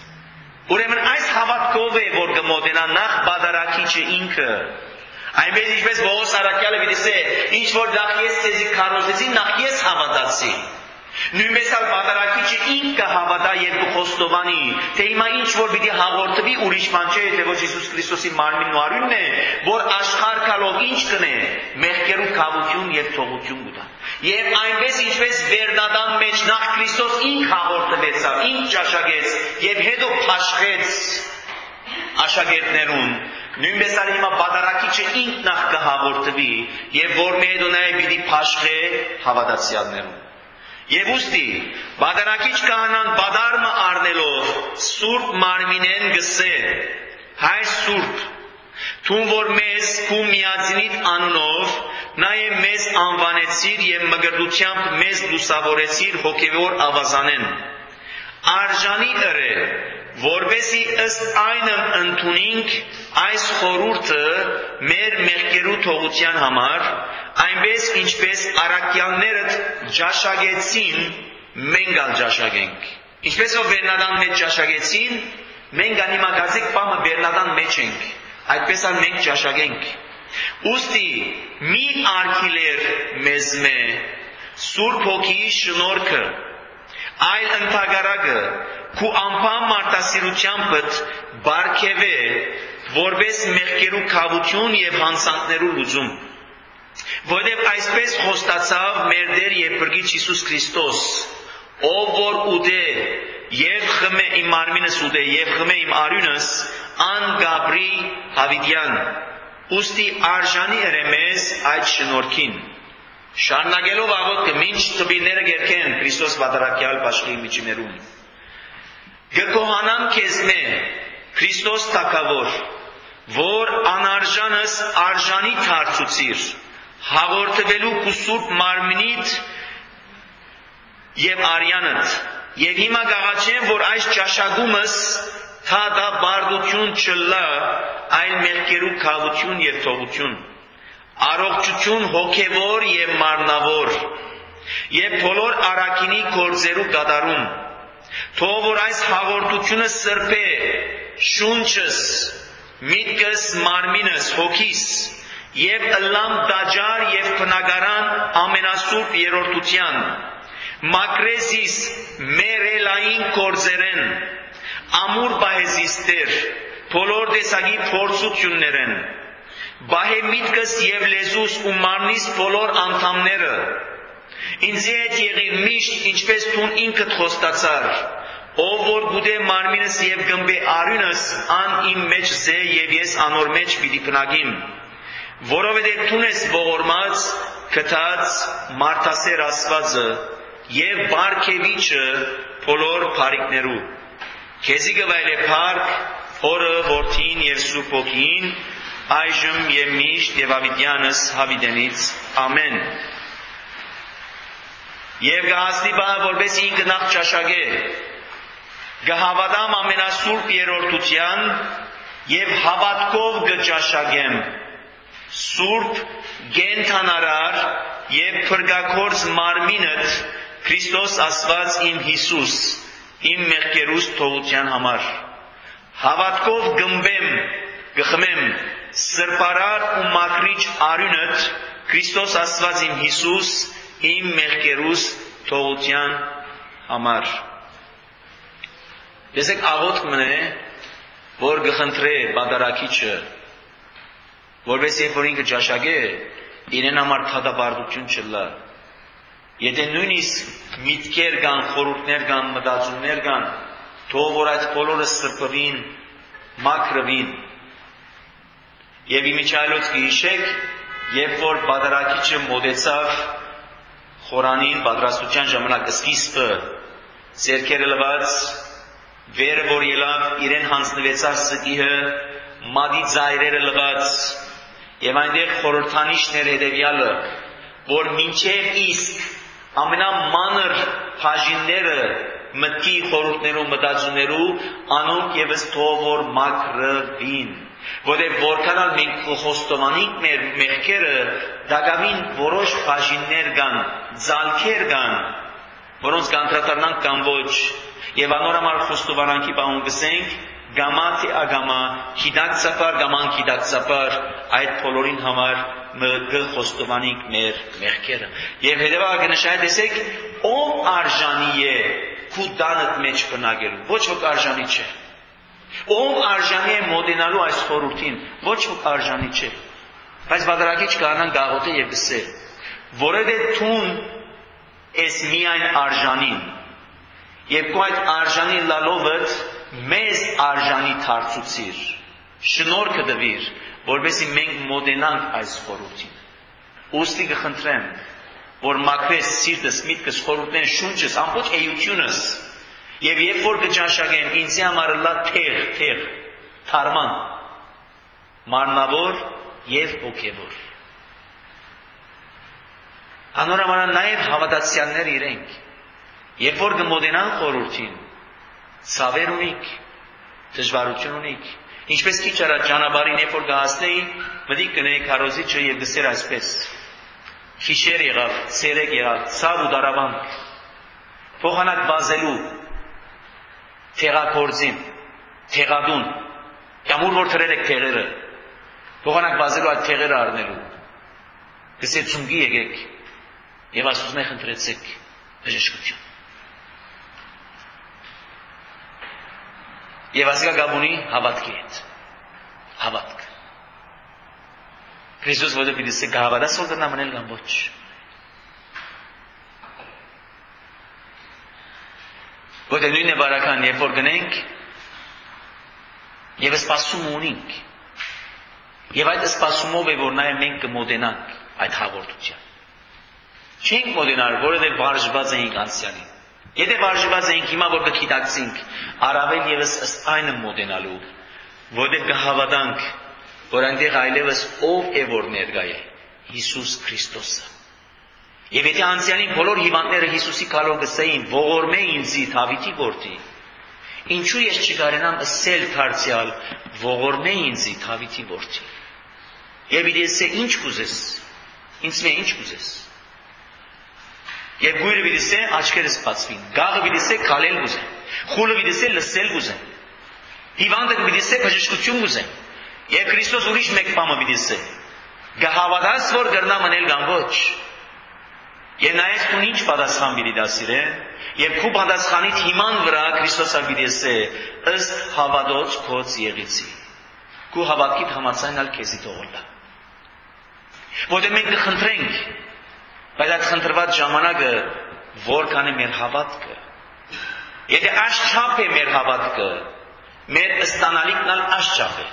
Ուրեմն այս հավատքով է, որ կմոտենա նախ բادرակիչը ինքը։ Այնպես ինչպես Պողոս առաքյալը գիտե, ինչ որ նախ ես ցեզի քարոզեցի, նախ ես հավատացի։ Նույնպես ալ բادرակիչը ինքը հավատա եւ կխոստովանի, թե հիմա ինչ որ պիտի հաղորդվի ուրիշ բան չէ, թե ոչ Հիսուս Քրիստոսի մարմինն ու արյունն է, որ աշխարհ գալով ինչ կնե, մեղքերու քավություն եւ թողություն կտա։ Եվ այնպես ինչպես Վերնադան մեջ նախ Քրիստոս ինք հաղորդվեցավ, ինք ճաշակեց եւ հետո փաշխեց աշակերտներուն, նույնպես ալ հիմա բادرակիչը ինք նախ կհաղորդվի եւ որ մեդո նաեւ պիտի փաշխե հավատացյալներուն։ Եվ ուստի, բادرակիչ քահանան բադարմը առնելով Սուրբ մարմինեն գսե, հայր Սուրբ, թուն որ մեզ քու միածնիտ անունով, նաև մեզ անվանեցիր եւ մգրդությամբ մեզ լուսավորեցիր հոգևոր ավազանեն։ Արժանի ըրե, որբեսի ըստ այնմ ընդունինք այս խորհուրդը մեր մեղքերու թողության համար, այնպես ինչպես առաքյալներդ ճաշակեցին, մենք ալ ճաշակենք։ Ինչպես որ Վերնադան մեջ ճաշակեցին, մենք անիմա գազիկ պամը Վերնադան մեջ ենք, այդպես ալ մենք ճաշակենք։ Ուստի մի արգիլեր մեզմե Սուրբ Հոգիի շնորհքը, այլ ընդհակառակը քու անփամ մարտասիրությանդ բարգեւե, որպես մեղքերու քավություն եւ հանցանքներու լուծում։ Որտեղ այսպես խոստացավ մեր Տեր եւ Փրկիչ Հիսուս Քրիստոս, ով որ ուտե եւ խմե իմ մարմինս ուտե եւ խմե իմ արյունս, ան գաբրի հավիտյան, ուստի արժանի է մեզ այդ շնորհքին։ Շարունակելով աղոթքը, մինչ տբիները գերքեն Քրիստոս բادرակյալ Պաշխի միջիներուն։ Գկոհանամ քեզմե Քրիստոս թագավոր, որ անարժանս արժանի դարձուցիր, հաղորդվելու քու Սուրբ մարմինիդ եւ արյանդ, եւ հիմա գաղաչեմ, որ այս ճաշակումս թա դա բարդություն չլա, այլ մեղքերու քավություն եւ թողություն, առողջություն հոգևոր եւ մարմնավոր, եւ բոլոր առաքինի գործերու կատարում, թող որ այս հաղորդությունը սրբե շունչս, միտքս, մարմինս, հոգիս եւ ըլլամ դաջար եւ բնակարան ամենասուրբ երրորդության, մակրեզիս մերելային կորձերեն, ամուր բահեզիստեր, բոլոր տեսակի փորձություններեն, բահե միտքս եւ լեզուս ու մարմնիս բոլոր անդամները, ինձի հետ եղիր միշտ, ինչպես թուն ինքդ խոստացար, ով որ գուտե մարմինս եւ գմբե արյունս, ան իմ մեջ զե եւ ես անոր մեջ պիտի բնակիմ, որովհետեւ թուն ես ողորմած, գտած, մարդասեր Աստվածը եւ բարգեւիչը բոլոր բարիքներու։ Քեզի գվայել է փառք, Հորը, Որդին եւ Սուրբ Հոգին, այժմ եւ միշտ եւ ավիտյանս հավիտենից ամեն։ Եվ գահասնի բահ, որպես ինքը նախ ճաշակե, գհավատամ ամենասուրբ երրորդության եւ հավատքով գճաշակեմ, սուրբ գենթանարար եւ փրկակորձ մարմինդ Քրիստոս ասված իմ Հիսուս իմ մեղքերուս թողության համար։ Հավատքով գխմեմ սրբարար ու մաքրիչ արյունդ Քրիստոս Աստված իմ Հիսուս իմ մեղքերուս թողության համար։ Տեսեք աղոթք մնե, որ գխնդրե բادرակիչը, որպես երբ որ ինքը ճաշակե, իրեն համար թադաբարդություն չլա։ Եթե նույնիսկ միտքեր կան, խորհուրդներ կան, մտածումներ կան, թող որ այդ բոլորը սրբվին, մաքրվին։ Եվ իմիջայլոց կհիշեք, երբ որ բادرակիչը մոտեցավ խորանին պատրաստության ժամանակ սկիզբը, ձեռքերը լված, վերը որ ելավ, իրեն հանձնվեցավ սկիհը, մադի ձայրերը լված, եւ այնտեղ խորհրդանիշներ հետևյալը, որ մինչև իսկ ամենամանր բաժինները մտքի խորհուրդներու մտածումներու անոնք եւս թող որ մաքրվին, որտեղ որքանալ մենք խոստովանենք մեր մեղքերը, դակավին որոշ բաժիններ կան, ձալքեր կան, որոնց կանտրատարնանք կամ ոչ, եւ անորամար խոստովանանքի բանուն գսենք, գամա թե ագամա, գիտակցաբար կամ անգիտակցաբար այդ բոլորին համար խոստովանենք մեր մեղքերը։ Եվ հետևաբար կնշանակի տեսեք, ով արժանի է քու տանդ մեջ բնակելու, ոչ ոք արժանի չէ։ Ով արժանի է մոտենալու այս խորհրդին, ոչ ոք արժանի չէ։ Բայց բادرակիչ կանան գաղութը եւ գսե, որովհետեւ թուն ես միայն արժանին, եւ քո այդ արժանի լալովդ մեզ արժանի դարձուցիր, շնորհքը տվիր, որովհետեւ մենք մոտենանք այս խորհրդին։ Ուստի կխնդրեմ, որ մաքրես սիրտս, միտքս, խորհուրդներն, շունչս, ամբողջ էությունս, եւ երբ որ կճաշակեմ, ինձ համար լա թեղ, թարման, մարմնավոր եւ հոգեվոր։ Անորոմանալ նաեւ հավատացյալներ իրենք, երբ որ կմոտենան խորհրդին, ցավեր ունիք, դժվարություն ունիք, ինչպես քիչ առաջ ճանապարհին երբ որ կհասնեի, մտիկ կնեի քարոզիչը եւ գսեր այսպես. Քիշեր եղավ, ցերեկ եղավ, ցավ ու դարավանք, փոխանակ բազելու, թեղակորձին, թեղադուն, կամ ուր որ թրել եք թեղերը, փոխանակ բազելու այդ թեղերը առնելու, գսեր ծունգի եկեք եւ Աստծո խնդրեցեք բժշկություն։ Եվ ասիկա գաբունի հավատքի հետ, հավատք։ Քրիստոս որը պիտի սե գահավատաս որ կրնա մնել կամ ոչ։ Որտեղ նույնն է բարական, երբ որ գնենք եւ սպասում ունենք, եւ այդ սպասումով է որ նաեւ մենք կմոտենանք այդ հաղորդության։ Չենք մոտենալ, որովհետեւ վարժված ենք անցյալին։ Եթե վարժված ենք հիմա որ կգիտակցենք, առավել եւս ըստ այնը մոտենալու, որտեղ կհավատանք, որ այնտեղ այլևս ով է որ ներկա է, Հիսուս Քրիստոսը։ Եվ եթե անցյալին բոլոր հիվանդները Հիսուսի գալով գսեին, ողորմե ինձի Դավիթի որդի, ինչու ես չկարենամ ըսել դարձյալ, ողորմե ինձի Դավիթի որդի։ Եվ իդեսե ինչ կուզես, ինձ մե ինչ կուզես։ Եվ գույրը վիդիսե աչքերս բացվին, գաղը վիդիսե քալել գուզեն, խուլը վիդիսե լսել գուզեն, հիվանդը վիդիսե բժշկություն գուզեն, եւ Քրիստոս ուրիշ մեկ բանը վիդիսե, գահավատաս որ կրնա մնել կամ ոչ, եւ նայես դու ինչ պատասխան պիտի դասիրե, եւ քու պատասխանից հիման վրա Քրիստոսը վիդիսե, ըստ հավատոց քոց եղիցի, քու հավատքիդ համաձայնալ քեզի թողոլա, որտեղ մենք կխնդրենք. Բայց այդ խնդրված ժամանակը որքան է մեր հավատքը։ Եթե աշխապ է մեր հավատքը, մեր ստանալիքն ալ աշխապ է։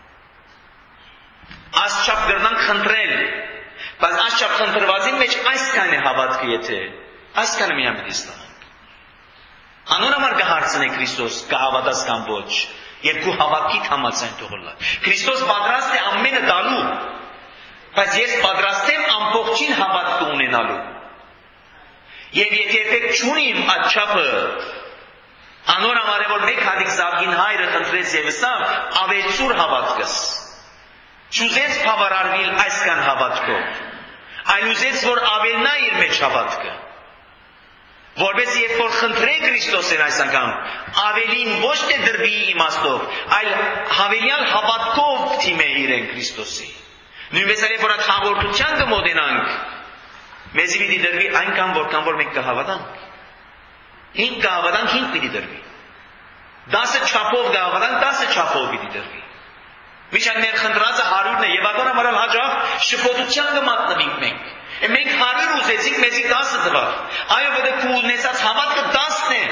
Աշխապ գրնանք խնդրել, բայց աշխապ խնդրվածի մեջ այսքան է հավատքը եթե, այսքանը միայն պիտի ստանանք։ Անոնհամար կհարցնե Քրիստոս, կհավատաս կամ ոչ, եւ քու հավատքիդ համաձայն թողոլա։ Քրիստոս պատրաստ է ամենը տալու, բայց ես պատրաստ եմ ամբողջին հավատք ունենալու։ Եվ եթե երբեք չունիմ այդ չափը, անորամար է որ մեկ հատիկ Զավգին հայրը խնդրեց եւ ասավ, ավելցուր հավատքս։ Չուզեց բավարարվել այսքան հավատքով, այլ ուզեց որ ավելնա իր մեջ հավատքը։ Որպես երբ որ խնդրեն Քրիստոսին այս անգամ, ավելին ոչ թե դրվի իմաստով, այլ հավելյալ հավատքով թիմե իրեն Քրիստոսի։ Նույնպես երբ որ այդ հաղորդության կմոտենանք, մեզի պիտի դրվի այնքան որքան որ մենք կհավատանք։ 5 կհավատանք 5 պիտի դրվի։ 10 չափով կհավատանք 10 չափով պիտի դրվի։ Միշտ մեր խնդրածը 100-ն է եւ ադոն ամառալ հաջող շփոթության կմատնվենք մենք։ Մենք 100 ուզեցինք, մեզի 10 տվավ։ Այո, որը քու ունեցած հավատքը 10-ն է։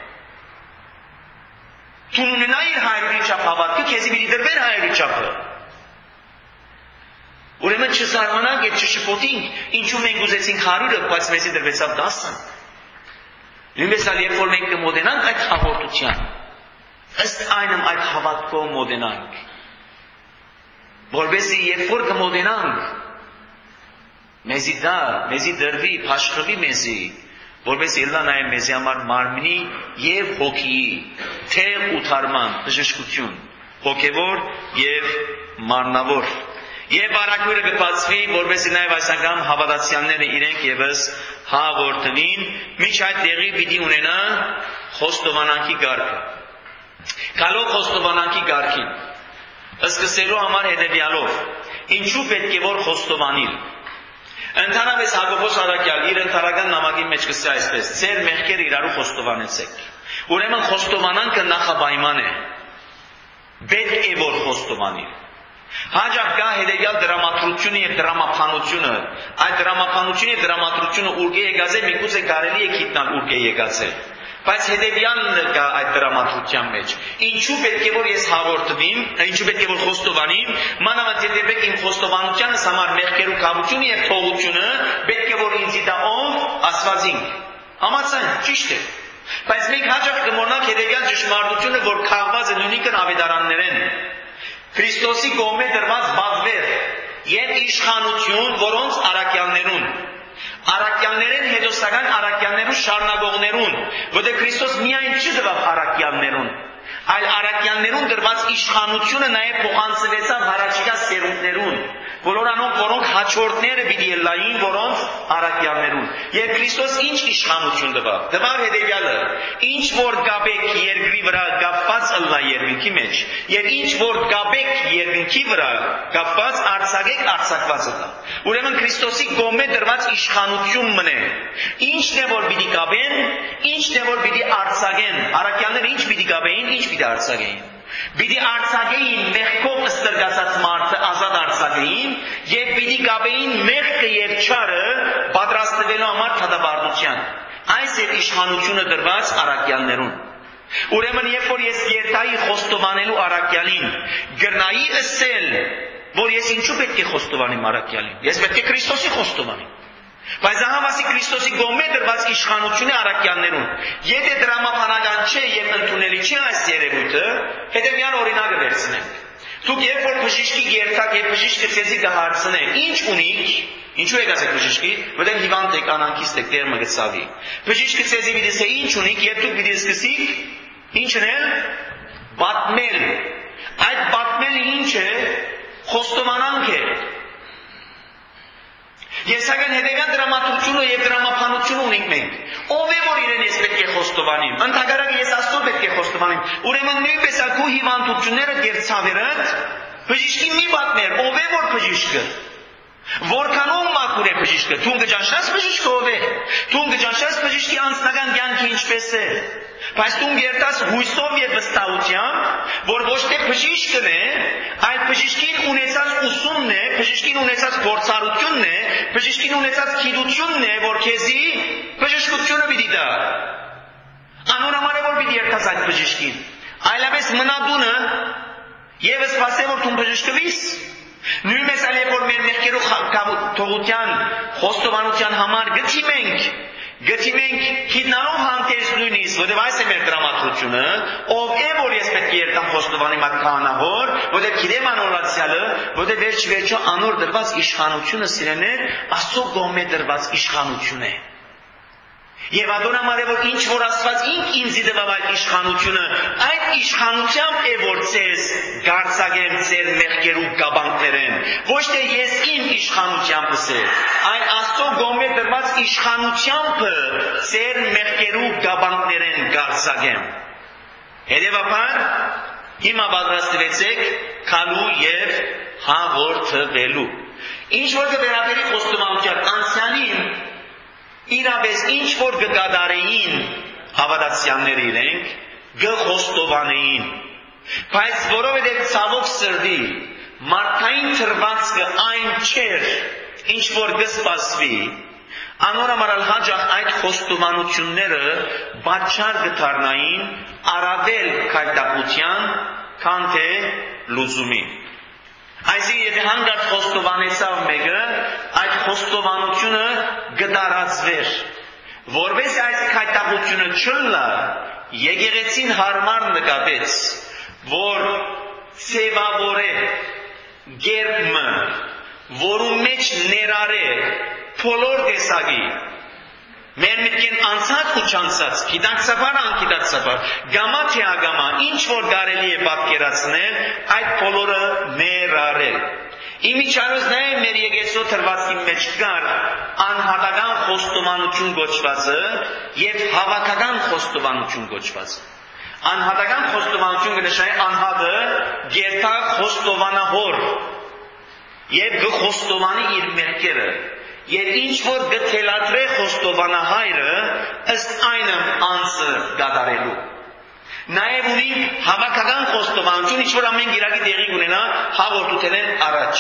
Դու ունենայիր 100-ի չափ հավատքը, քեզի պիտի դրվեր 100-ի չափը։ Ուրեմն չզարմանանք եւ չշփոթենք, ինչու մենք ուզեցինք 100-ը, բայց մեզի դրվեցավ 10-ը։ Նույնպես երբ որ մենք կմոտենանք այդ հաղորդության, ըստ այնմ այդ հավատքով մոտենանք, որովհետեւ երբ որ կմոտենանք, մեզի դրվի, փաշխվի մեզի, որովհետեւ ելնա նայեմ մեզի համար մարմնի եւ հոգիի թեղ ու թարման բժշկություն, հոգեվոր եւ մարմնավոր։ Եվ բարակույրը կբացվի, որովհետեւ նաեւ այս անգամ հավատացյալները իրենք եւս հաղորդվին, միջ այդ տեղի պիտի ունենա խոստովանանքի կարգը։ Գալով խոստովանանքի կարգին, սկսելու համար հետևյալով, ինչու պետք է որ խոստովանիլ։ Ընդհանրապես Հակոբոս Արաքյալ իր ընթարական նամակի մեջ կսի այսպես. «Ձեր մեղքերը իրարու խոստովանեցեք»։ Ուրեմն խոստովանանքը նախապայման է։ Պետք է որ խոստովանի։ Հաջող կա հետևյալ դրամատրությունը եւ դրամափանությունը։ Այդ դրամափանությունը եւ դրամատրությունը ուր է եկած է, միգուցե կարելի է գիտնալ ուր է եկած է։ Բայց հետևյալն կա այդ դրամատրության մեջ։ Ինչու պետք է որ ես հաղորդվեմ, ինչու պետք է որ խոստովանեմ, մանավանդ եթե իմ խոստովանությանս համար մեղքերու կավությունը եւ թողությունը պետք է որ ինձ դա ով Աստվածին։ Համաձայն, ճիշտ է։ Բայց մենք հաջող կմոռանանք հետևյալ ճշմարտությունը, որ քաղված է նույնիսկ ավետարաններեն։ Քրիստոսի կողմէ դրված բազվեր եւ իշխանություն, որոնց արաքյալներուն Արաքյալներեն հետոսական արաքյալներու շարունակողներուն, որտեղ Քրիստոս միայն չդվավ արաքյալներուն, այլ արաքյալներուն դրված իշխանությունը նաև փոխանցվեցավ հարաճիգա սերունդներուն, որոնք հաջորդները պիտի ելային, որոնց արաքյալներուն։ Եվ Քրիստոս ինչ իշխանություն տվավ։ Տվավ հետևյալը. ինչ որ գաբեք երկրի վրա կապված ըլլա երկնքի մեջ, եւ ինչ որ գաբեք երկնքի վրա կապված արձակեք արձակված ըլլա։ Ուրեմն Քրիստոսի կողմէ դրված իշխանություն մնե։ Ինչն է որ պիտի կապեն, ինչն է որ պիտի արձակեն։ Արաքյալները ինչ պիտի կապեին, ինչ պիտի արձակեին։ Պիտի արձակեին մեղքով ստրգացած մարդը ազատ արձակեին եւ պիտի կապեին մեղքը եւ չարը պատրաստվելու համար թադաբարդության։ Այս է իշխանությունը դրված արաքյալներուն։ Ուրեմն երբ որ ես երթայի խոստովանելու արաքյալին, գրնայի ըսել, որ ես ինչու պետք է խոստովանեմ արաքյալին։ Ես պետք է Քրիստոսի խոստովանեմ։ Բայց ահավասի Քրիստոսի կողմէ դրված իշխանությունը արաքյալներուն։ Եթե դրամապանական չէ եւ ընդունելի չէ այս երևույթը, հետեւյալ օրինակը վերցնենք։ Դուք երբ որ բժիշկի երթակ եւ բժիշկը ցեզի կհարցնե, ինչ ունիք, ինչու եկած եք բժիշկի, որտեղ հիվանդ եք, անանքիստ եք, դերմը գծավի։ Բժիշկը ցեզի պիտի ասե ինչ ունիք, եւ դուք պիտի սկսեք ինչն է պատմել։ Այդ պատմելը ինչ է, խոստովանանք է։ Եվ սակայն հետևյալ դրամատրությունը եւ դրամափանությունը ունենք մենք։ Ով է որ իրեն ես պետք է խոստովանեմ։ Ընդհանրապես ես Աստծո պետք է խոստովանեմ։ Ուրեմն նույնպես ակու հիվանդությունները դեր ցավերած բժիշկի մի պատմեր, ով է որ բժիշկը։ Որքանով մաքուր է բժիշկը։ Դու գճանշած բժիշկը ով է։ Դու գճանշած բժիշկի անձնական կյանքը ինչպես է։ Բայց դու երթաս հույսով եւ վստահությամբ, որ ոչ թե բժիշկն է, այլ բժիշկին ունեցած ուսումն է, բժիշկին ունեցած փորձառությունն է, բժիշկին ունեցած գիտությունն է, որ քեզի բժշկությունը պիտի տա։ Անորոմալ է որ պիտի երթաս այդ բժիշկին։ Այլապես մնադունը եւ սպասե որ դու բժշկվիս։ Նույնպես այլ որ մեր մեղքերու թողության խոստովանության համար գտիմենք գիտնալով հանդերձ նույնիսկ, որտեղ այս է մեր դրամատրությունը, ով է որ ես պետք է երթամ խոստովանեմ այդ քահանահոր, որտեղ գիտեմ անորացյալը, որտեղ վերջ-վերջո անոր դրված իշխանությունը սիրեներ Աստծո կողմէ դրված իշխանություն է։ Եվ ադոնամար է, որ ինչ որ Աստված ինք ինձի տվավ այդ իշխանությունը, այդ իշխանությամբ է, որ ձեզ գարձագեմ ձեր մեղքերու գաբանքներեն, ոչ թե ես իմ իշխանությամբ ասել, այլ Աստծո գոմե դրված իշխանությամբ ձեր մեղքերու գաբանքներեն գարձագեմ։ Հետևաբար, հիմա պատրաստվեցեք քալու եւ հաղորդվելու։ Ինչ որ կվերաբերի խոստովանության անցյալին իրապես ինչ որ կգադարեին հավատացյալները իրենք, գխոստովանեին, բայց որովհետև ցավոք սրտի մարդկային թրվածքը այն չէր, ինչ որ կսպասվի, անորամարալ հաջող այդ խոստովանությունները պատճառ կդառնային առավել քայտակության, քան թե լուծումի։ Այսինքն, եթե հանգարց խոստովանեցավ մեկը, այդ խոստովանությունը կդարածվեր, որպես այս քայտակությունը չլա, եկեղեցին հարմար նկատեց, որ ցևավորե գերբը, որու մեջ ներառե բոլոր տեսակի մեր միտքեն անցած ու չանցած, գիտակցաբար, անգիտակցաբար, գամա թե ագամա, ինչ որ կարելի է պատկերացնել, այդ բոլորը ներառել։ Իմիջիայլոց նաև մեր եկեղեցու թրվածքի մեջ կար անհատական խոստովանություն գոչվածը եւ հավաքական խոստովանություն գոչվածը։ Անհատական խոստովանություն կնշանակի անհատը գերտակ խոստովանահոր եւ գխոստովանի իր մեղքերը։ Եվ ինչ որ գթելադրե խոստովանահայրը ըստ այնը անձը գադարելու։ Նաև ունենք հավաքական խոստովանություն, ինչ որ ամեն գիրակի տեղի ունենա հաղորդութենեն առաջ։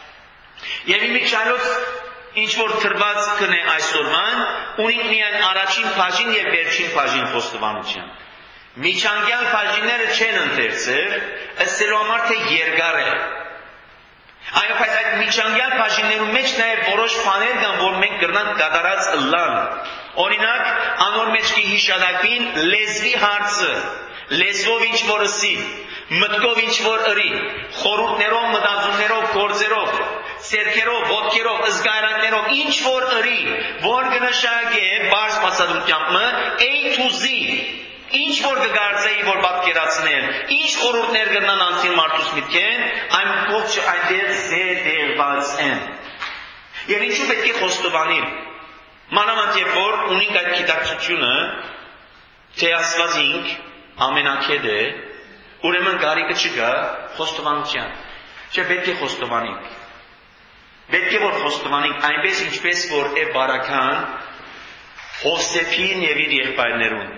Եվ իմիջիայլոց ինչ որ թրված կնե այսօրման, ունենք միայն առաջին բաժին եւ վերջին բաժին խոստովանության։ Միջանկյալ բաժինները չեն ընթերցել, ըստելու համար թե երկար է։ Այո, բայց այդ միջանկյալ բաժիններու մեջ նաև որոշ բաներ կան, որ մենք կրնանք կատարած լան։ Օրինակ, անոր մեջ կի հիշադակվին լեզվի հարցը, լեզվով ինչ որ ըսի, մտքով ինչ որ ըրի, խորհուրդներով, մտածումներով, գործերով, սերքերով, ոտքերով, զգայարանքներով, ինչ որ ըրի, որ կնշանակի բարձ բացատրությամբ A to Z, ինչ որ կգարձեի, որ պատկերացնել, ինչ խորհուրդներ կրնան անցին մարդուց միտքեն, այն ողջը այնտեղ զետեղված են։ Եվ ինչու պետք է խոստովանիլ։ Մանավանդ երբ որ ունենք այդ գիտակցությունը, թե Աստված ինք ամենակետ է, ուրեմն կարիքը չկա խոստովանության։ Չէ, պետք է խոստովանենք։ Պետք է որ խոստովանենք այնպես ինչպես որ է բարական Հովսեփին եւ իր եղբայրներուն։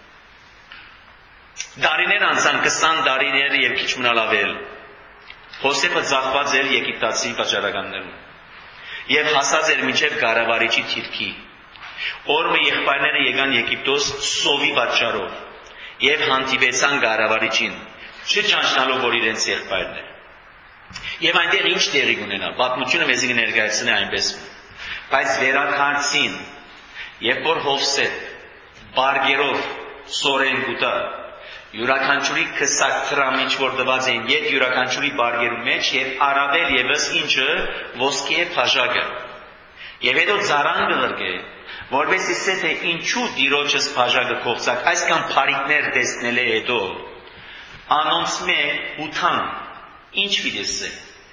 Դարիներ անցան 20 դարիներ եւ քիչ մնալավել։ Հոսեփը ծախված էր Եգիպտացի վաճառականներուն եւ հասած էր մինչեւ Գարավարիչի թիրքի։ Օրը եղբայրները եկան Եգիպտոս սովի պատճառով եւ հանդիպեցան Գարավարիչին, չճանչնալով որ իրենց եղբայրն է։ Եվ այնտեղ ինչ տեղի կունենա, պատմությունը մեզ կներկայացնի այնպես։ Բայց վերադարձին, երբ որ Հովսեփ բարգերով սորեն գուտա յուրաքանչյուրի 20 դրամ ինչ որ տված էին ետ յուրաքանչյուրի բարգերու մեջ եւ առավել եւս ինչը ոսկե բաժակը եւ հետո ծարան գլրկե որպես իսե թե ինչու դիրոջս բաժակը կողցակ այսքան փարիկներ տեսնել է հետո անոնց մե ութան ինչ վիդեսե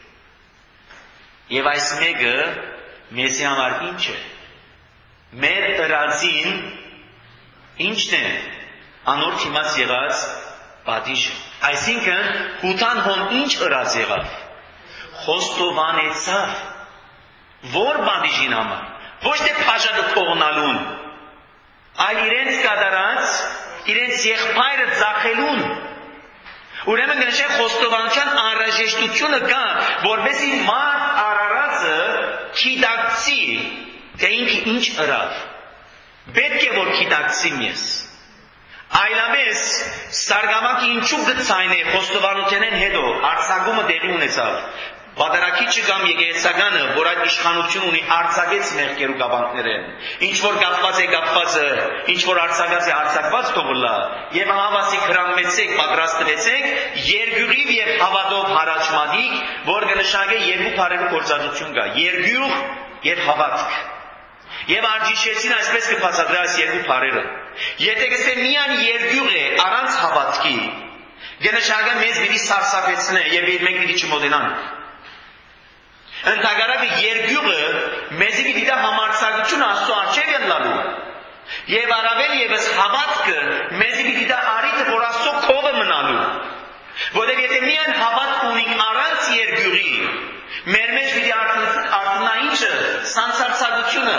եւ այս մեկը մեզի համար ինչ է մեր տրածին ինչն է անոր թիմած եղած պատիժը։ Այսինքն, հութան հոն ինչ ըրած եղավ, խոստովանեցավ, որ պատիժին համար, ոչ թե բաժակը թողնալուն, այլ իրենց կատարած, իրենց եղբայրը ծախելուն։ Ուրեմն գնշեք խոստովանության անհրաժեշտությունը կա, որպեսզի մարդ արարածը գիտակցի, թե ինքը ինչ ըրավ։ Պետք է որ գիտակցի ես։ Այլապես սարգամակի ինչու գծայն է խոստովանութենեն հետո արձակումը տեղի ունեցավ բادرակիչը կամ եկեղեցականը որ այդ իշխանություն ունի արձակեց մեղքերու գաբանքներեն ինչ որ կապված է կապվածը ինչ որ արձակած է արձակված թողլա եւ հավասի հրամեցեք պատրաստվեցեք երգյուղիվ եւ հավատով հարաճմադիկ որ կնշանակե երկու բարերու գործածություն կա երգյուղ եւ հավատք Եվ արջիշեցին այսպես կբացատրի այս երկու բառերը։ Եթե գսե միան երկյուղ է առանց հավատքի, գնշագը մեզ պիտի սարսափեցնե եւ մենք պիտի չմոտենանք։ Ընդհանրապես երկյուղը մեզի պիտի դա համարձակություն Աստծո առջև ելնալու։ Եվ առավել եւս հավատքը մեզի պիտի դա արիթը, որ Աստծո քովը մնալու։ Որովհետեւ եթե միան հավատք ունենք առանց երկյուղի, մեր մեջ պիտի արտնա ինչը, սանսարսակությունը,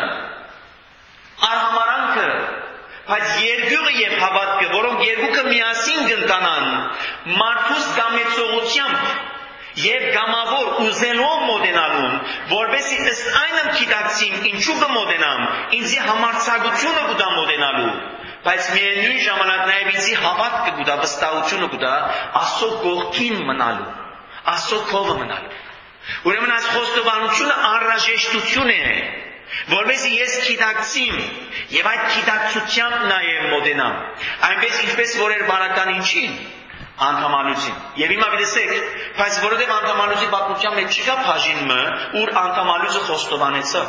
արհամարանքը, բայց երկյուղը եւ հավատքը, որոնք երկուքը միասին կընտանան, մարդուս գամեցողությամբ եւ գամավոր ուզելով մոդենալուն, որովհետեւ ըստ այնմ գիտակցին ինչու կմոդենամ, ինձի համարձակությունը կուտա մոդենալու, բայց միևնույն ժամանակ նաեւ ինձի հավատքը կուտա, վստահությունը կուտա Աստծո կողքին մնալու, Աստծո քովը մնալու։ Ուրեմն այս խոստովանությունը անհրաժեշտություն է, որովհետեւ ես գիտակցիմ եւ այդ գիտակցությամբ նաեւ մոդենամ, այնպես ինչպես որ էր բարական ինչին անդամալուծին։ Եվ հիմա գիտեք, բայց որովհետև անդամալուծի պատմության մեջ չկա բաժինը, ուր անդամալուծը խոստովանեցա։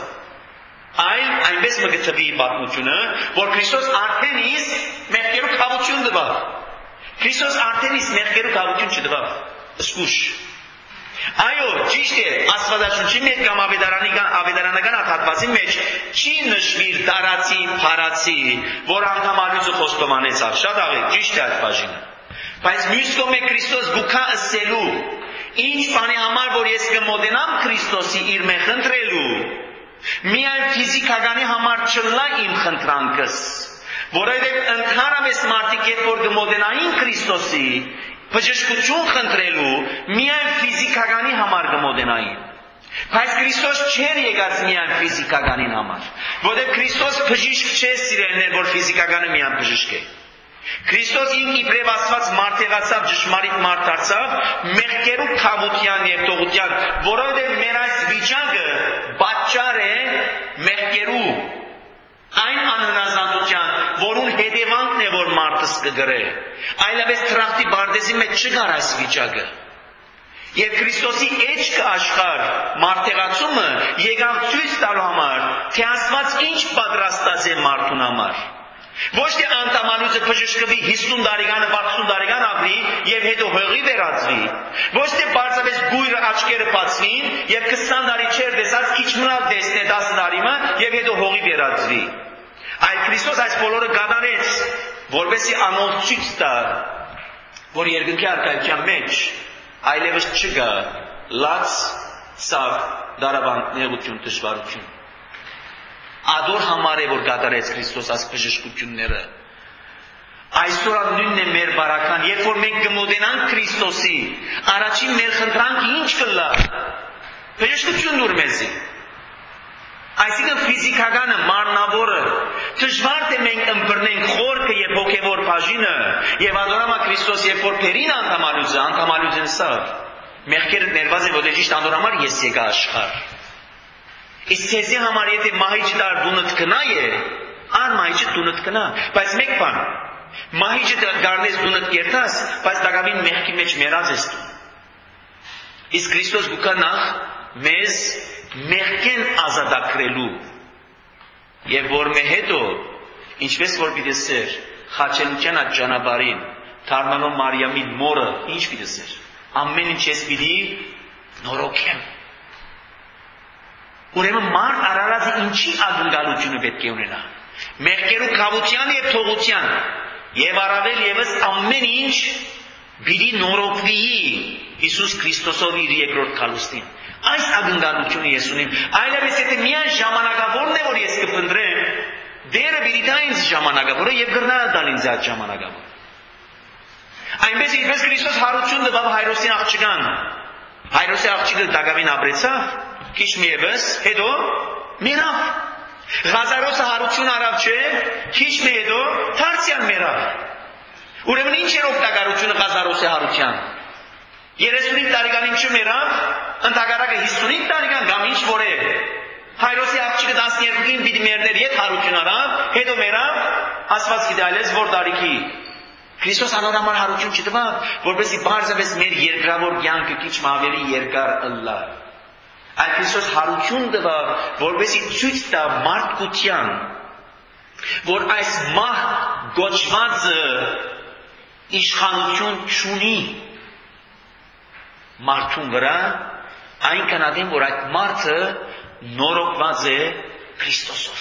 Այնպես մգթվի պատմությունը, որ Քրիստոս արդեն իսկ մեղքերու խավություն տվավ։ Քրիստոս արդեն իսկ մեղքերու խավություն չտվավ։ Սկուշ։ Այո, ճիշտ է, Աստվածաշունչի մեջ կամ ավետարանական հատվածի մեջ չի նշվիր տարածի, փարացի, որ անդամալուծը խոստովանեցավ։ Շատ աղեք, ճիշտ է այդ բաժինը։ Բայց մյուս կողմը Քրիստոս գուքա ըսելու, ինչ բանի համար, որ ես կմոտենամ Քրիստոսի իր մե խնդրելու, միայն ֆիզիկականի համար չլա իմ խնդրանքս, որովհետև ընդհանրապես մարդիկ երբ որ կմոտենային Քրիստոսի բժշկություն խնդրելու, միայն ֆիզիկականի համար կմոտենային։ Բայց Քրիստոս չէր եկած միայն ֆիզիկականին համար, որովհետև Քրիստոս բժիշկ չէ սիրելիներ, որ ֆիզիկականը միայն բժիշկ է։ Քրիստոս ինքն իբրև Աստված մարդեղացավ, ճշմարիտ մարդ դարձավ, մեղքերու խավության եւ թողության, որովհետեւ մեր այս վիճակը պատճառ է մեղքերու այն անհնազանդության, որուն հետևանքն է որ մարդս կգրե։ Այլապես թրախտի բարձի մեջ չկար այս վիճակը։ Եվ Քրիստոսի էջքը աշխարհ մարդեղացումը եկավ ցույց տալու համար, թե Աստված ինչ պատրաստած է մարդուն համար։ Ոչ թե անդամալուծը բժշկվի 50 տարեկանը, 60 տարեկան ապրի եւ հետո հողի վերածվի։ Ոչ թե բարձրապես գույրը աչքերը բացվին եւ 20 տարի չեր տեսած քիչ մնալ տեսնե 10 տարիմը եւ հետո հողի վերածվի։ Այլ Քրիստոս այս բոլորը գադարեց, որովհետեւ անոնց ցույց տա, որ երկնքի արքայության մեջ այլևս չկա լաց, ցավ, դարաբանդ, նեղություն, դժվարություն։ Ադոր համար է որ կատարեց Քրիստոս այս բժշկությունները։ Այսօր նույնն է մեր բարական, երբ որ մենք կմոտենանք Քրիստոսի, առաջին մեր խնդրանքը ինչ կլա։ Բժշկություն դուր մեզի։ Այսինքն ֆիզիկականը, մարմնավորը, դժվար է մենք ըմբռնենք խորքը եւ հոգեվոր բաժինը, եւ ադորամա Քրիստոս երբ որ բերին անդամալուծն սավ, մեղքերը ներված է որ ճիշտ անդորամար ես եկա աշխարհ։ Իսկ ցեզի համար եթե մահիճը դար դունդ կնա է, ան մահիճը դունդ կնա, բայց մեկ բան, մահիճը դարնես դունդ կերտաս, բայց դակավին մեղքի մեջ մերած ես դու։ Իսկ Քրիստոս գուքա նախ մեզ մեղքեն ազատագրելու եւ որ մե հետո ինչպես որ պիտի սեր խաչելության այդ ճանապարհին դառնալով Մարիամի մորը ինչ պիտի սեր ամեն ինչ ես պիտի նորոգեմ։ Ուրեմն մարդ արարածը ինչի ակնկալությունը պետք է ունենա։ Մեղքերու խավության եւ թողության եւ առավել եւս ամեն ինչ պիտի նորոգվի Հիսուս Քրիստոսով իր երկրորդ քալուստին։ Այս ակնկալությունը ես ունեմ։ Այլևս եթե միայն ժամանակավորն է որ ես կփնտրեմ, դերը պիտի տա ինձ ժամանակավորը եւ գրնալ տալ ինձ այդ ժամանակավորը։ Այնպես ինչպես Քրիստոս հարություն տվավ Հայրոսի աղջկան։ Հայրոսի աղջիկը դակավին ապրեցավ, քիչ միևս, հետո մեռավ։ Ղազարոսը հարություն արավ չէ, քիչ մի հետո Թարսյան մեռավ։ Ուրեմն ինչ էր օգտակարությունը Ղազարոսի հարության։ 35 տարեկանին չմեռավ, ընդհակառակը 55 տարեկան կամ ինչ որ է։ Հայրոսի աղջիկը 12-ին պիտի մեռներ, ետ հարություն արավ, հետո մեռավ, Աստված գիտի այլևս որ տարիքի։ Քրիստոս անորամար հարություն չտվավ, որպեսզի բարձրապես մեր երկրավոր կյանքը քիչ ավելի երկար ըլլա։ Այդ այսօր հարություն տվավ, որպեսզի ցույց տա մարդկության, որ այս մահ գոչվածը իշխանություն չունի մարդուն վրա, այն կանադին, որ այդ մարդը նորոգված է Քրիստոսով։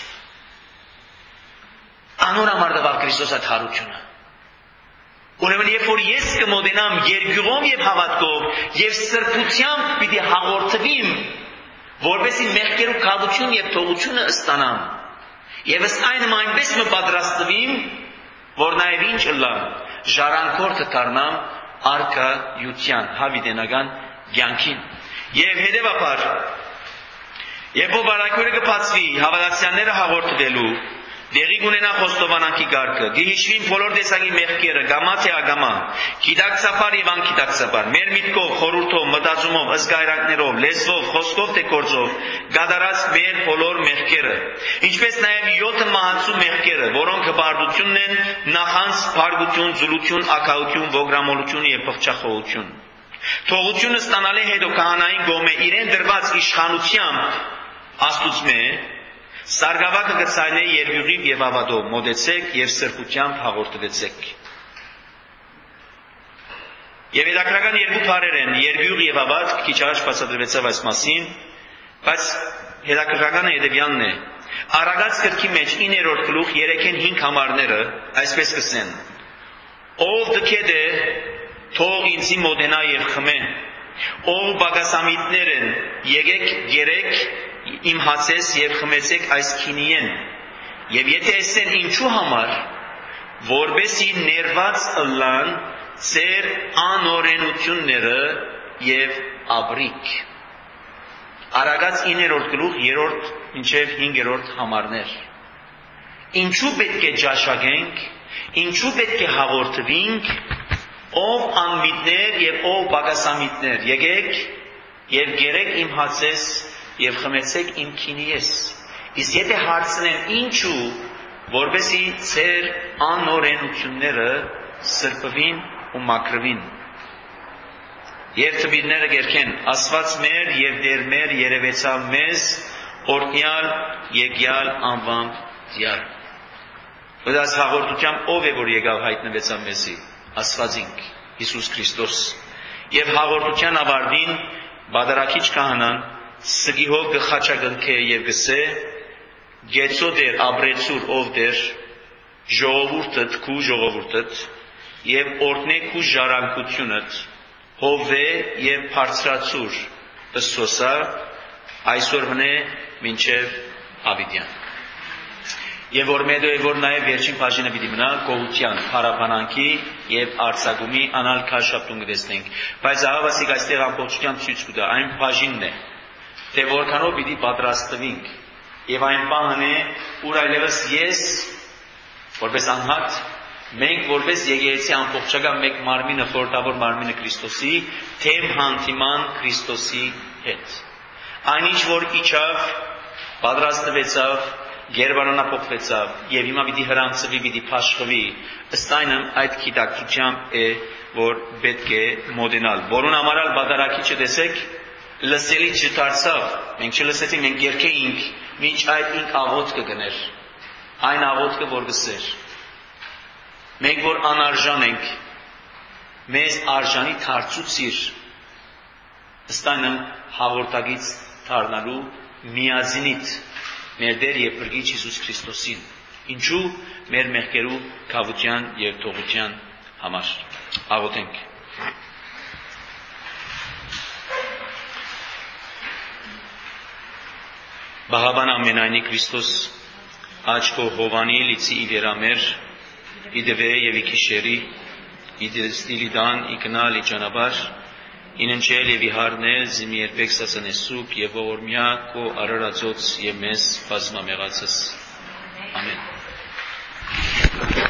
Անոր համար տվավ Քրիստոս այդ հարությունը։ Ուրեմն երբ որ ես կմոտենամ երկյուղով եւ հավատքով եւ սրբությամբ պիտի հաղորդվիմ, որպեսզի մեղքերու քավություն եւ թողությունը ստանամ, եւ ըստ այնմ այնպես մպատրաստվիմ, որ նաեւ ինչ ըլլամ, ժառանգորդը դառնամ արքայության, հավիտենական կյանքին։ Եվ հետևաբար, երբ որ բարակույրը կբացվի, հավատացյալները հաղորդվելու, դեղի կունենա խոստովանանքի կարգը, գիհիշվին բոլոր տեսակի մեղքերը, գամա թե ագամա, գիտակցաբար եւ անգիտակցաբար, մեր միտքով, խորհուրդով, մտածումով, ըզգայրանքներով, լեզվով, խոսքով թե գործով, գադարած մեր բոլոր մեղքերը, ինչպես նաեւ 7 մահացու մեղքերը, որոնք հպարտությունն են, նախանց, փարգություն, զուլություն, ակահություն, ոգրամոլություն եւ փղճախոհություն։ Թողությունը ստանալի հետո քահանային գոմե իրեն դրված իշխանությամբ Աստուծմե Սարգավակը գծայնե երկյուղիվ եւ ավադով, մոտեցեք եւ սրբությամբ հաղորդվեցեք։ Եվ հետաքրական երկու բառեր են, երկյուղ եւ ավադ, քիչ առաջ բացատրվեցավ այս մասին, բայց հետաքրքրականը հետեւյալն է։ Արագած գրքի մեջ 9-րդ գլուխ 3-5 համարները այսպես կսեն. Ով դքեդ է, թող ինձի մոտենա եւ խմե, ով բագասամիտներ են, եկեք գերեք իմ հացես եւ խմեցեք այս քինիեն, եւ եթե ասեն ինչու համար, որբեսի ներված ըլլան ծեր անօրենությունները եւ աբրիկ։ Արագած 9-րդ գլուխ 3-րդ մինչեւ 5-րդ համարներ։ Ինչու պետք է ճաշակենք, ինչու պետք է հաղորդվենք, ով անմիտներ եւ ով բագասամիտներ, եկեք եւ գերեք իմ հացես եւ խմեցեք իմ քինիես։ Իսկ եթե հարցնեն ինչու, որպեսի ծեր անօրենությունները սրբվին ու մաքրվին։ Եվ թվիրները գերքեն, Աստված մեր եւ Տեր մեր երևեցավ մեզ, օրհնյալ եկյալ անվամ դյար։ Այս հաղորդությամբ ով է, որ եկավ հայտնվեցավ մեզի, Աստվածինք, Հիսուս Քրիստոս։ Եվ հաղորդության ավարտին բادرակիչ քահանան սգիհով գխաչագնքե եւ գսե, գեցո դեր աբրեցուր ով դեր, ժողովուրդդ քու ժողովուրդդ եւ օրհնե քու ժառանգությունդ, հովե եւ բարձրացուր ըսոսա այսօր հնե մինչեւ ավիդյան։ Եվ որ մեդո է որ նաև վերջին բաժինը պիտի մնա գողության, փառաբանանքի եւ արձակումի անալ քաշապտուն գտեսնենք։ Բայց ահավասիկ այստեղ ամբողջությամբ ցույց կտա այն բաժինն է, թե որքանով պիտի պատրաստվենք եւ այն բանն է, ուր այլևս ես որպես անհատ, մենք որպես եկեղեցի ամբողջական մեկ մարմինը, խորհրդավոր մարմինը Քրիստոսի, թեմ հանդիման Քրիստոսի հետ։ Այնինչ որ իջավ, պատրաստվեցավ, գերբարանափոխվեցավ եւ հիմա պիտի հրանցվի, պիտի փաշխվի, ըստ այնմ այդ գիտակցությամբ է, որ պետք է մոդենալ, որուն համարալ բادرակիչը տեսեք, լսելի չդարձավ, մենք չլսեցինք, մենք երգեինք, մինչ այդ ինք աղոթ կգներ, այն աղոթքը որ գսեր, մենք որ անարժան ենք, մեզ արժանի դարձուցիր, ըստ այնմ հաղորդագից դառնալու միածինիդ մեր Տեր եւ Փրկիչ Հիսուս Քրիստոսին, ինչու մեր մեղքերու քավության եւ թողության համար։ Աղոթենք։ Բահավան ամենայնի Քրիստոս աչքո հովանի լիցի իվերամեր իդվե եւ իքիշերի իդստիլիդան իգնալ իջանաբար ինընչել եւ իհարնել զիմի երբեք սասանեսուկ եւ ողորմյա կո արարածոց եւ մեզ բազմամեղացս ամեն